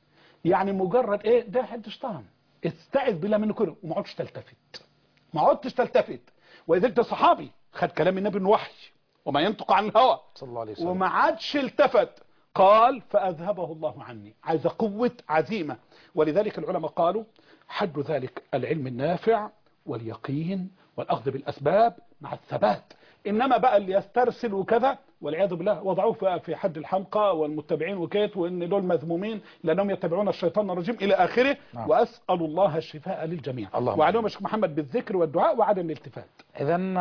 يعني مجرد ايه ده حد شيطان استعذ بالله منه كده وما عدتش تلتفت ما عدتش تلتفت. ولذلك ده صحابي خد كلام النبي من وحي وما ينطق عن الهوى صلى الله عليه وسلم. وما عادش التفت. قال فاذهبه الله عني. عايز قوه عزيمه. ولذلك العلماء قالوا حد ذلك العلم النافع واليقين والاخذ بالاسباب مع الثبات. انما بقى اللي يسترسل وكذا والعياذ بالله وضعوه بقى في حد الحمقى والمتبعين وكيت وان دول مذمومين لانهم يتبعون الشيطان الرجيم الى اخره. نعم. واسال الله الشفاء للجميع. اللهم وعليهم يا شيخ محمد بالذكر والدعاء وعدم الالتفات. إذن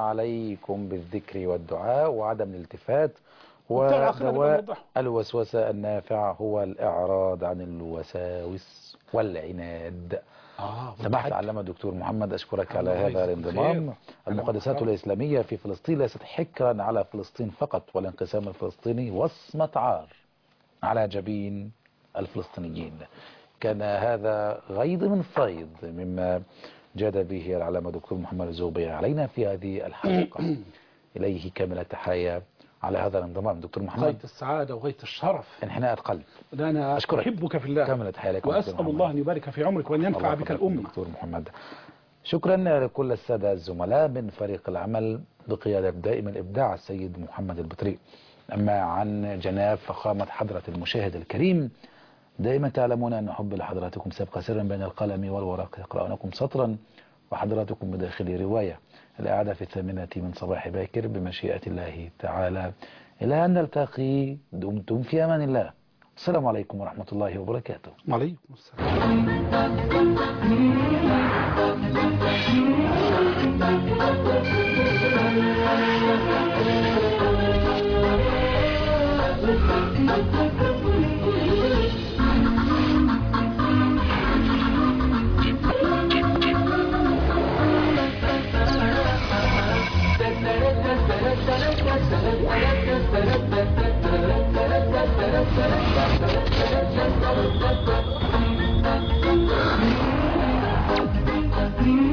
عليكم بالذكر والدعاء وعدم الالتفات. وبتاع آخرنا نبقى ودواء نوضحه. الوسوسة النافع هو الإعراض عن الوساوس والعناد. اه سمحت علامة دكتور محمد أشكرك على الله هذا يجزيك الانضمام. خير. المقدسات أهلا الإسلامية في فلسطين ليست حكرا على فلسطين فقط والانقسام الفلسطيني وصمة عار على جبين الفلسطينيين. كان هذا غيض من فيض مما جاد به العلامة دكتور محمد الزوبي علينا في هذه الحلقة. إليه كامل التحية على هذا الانضمام دكتور محمد. غاية السعادة وغاية الشرف. انحناء القلب. ده أنا أشكرك. أحبك في الله. كامل التحية لك وأسأل الله أن يبارك في عمرك وأن ينفع الله بك يحفظك الأمة. دكتور محمد. شكرا لكل السادة الزملاء من فريق العمل بقيادة دائما الإبداع السيد محمد البطري. أما عن جناب فخامة حضرة المشاهد الكريم دائما تعلمون أن حب لحضراتكم سبق سرا بين القلم والورق يقرأونكم سطرا وحضراتكم بداخل رواية. الإعادة في الثامنة من صباح باكر بمشيئة الله تعالى. إلى أن نلتقي دمتم في أمان الله. السلام عليكم ورحمة الله وبركاته. وعليكم السلام. Mm-hmm.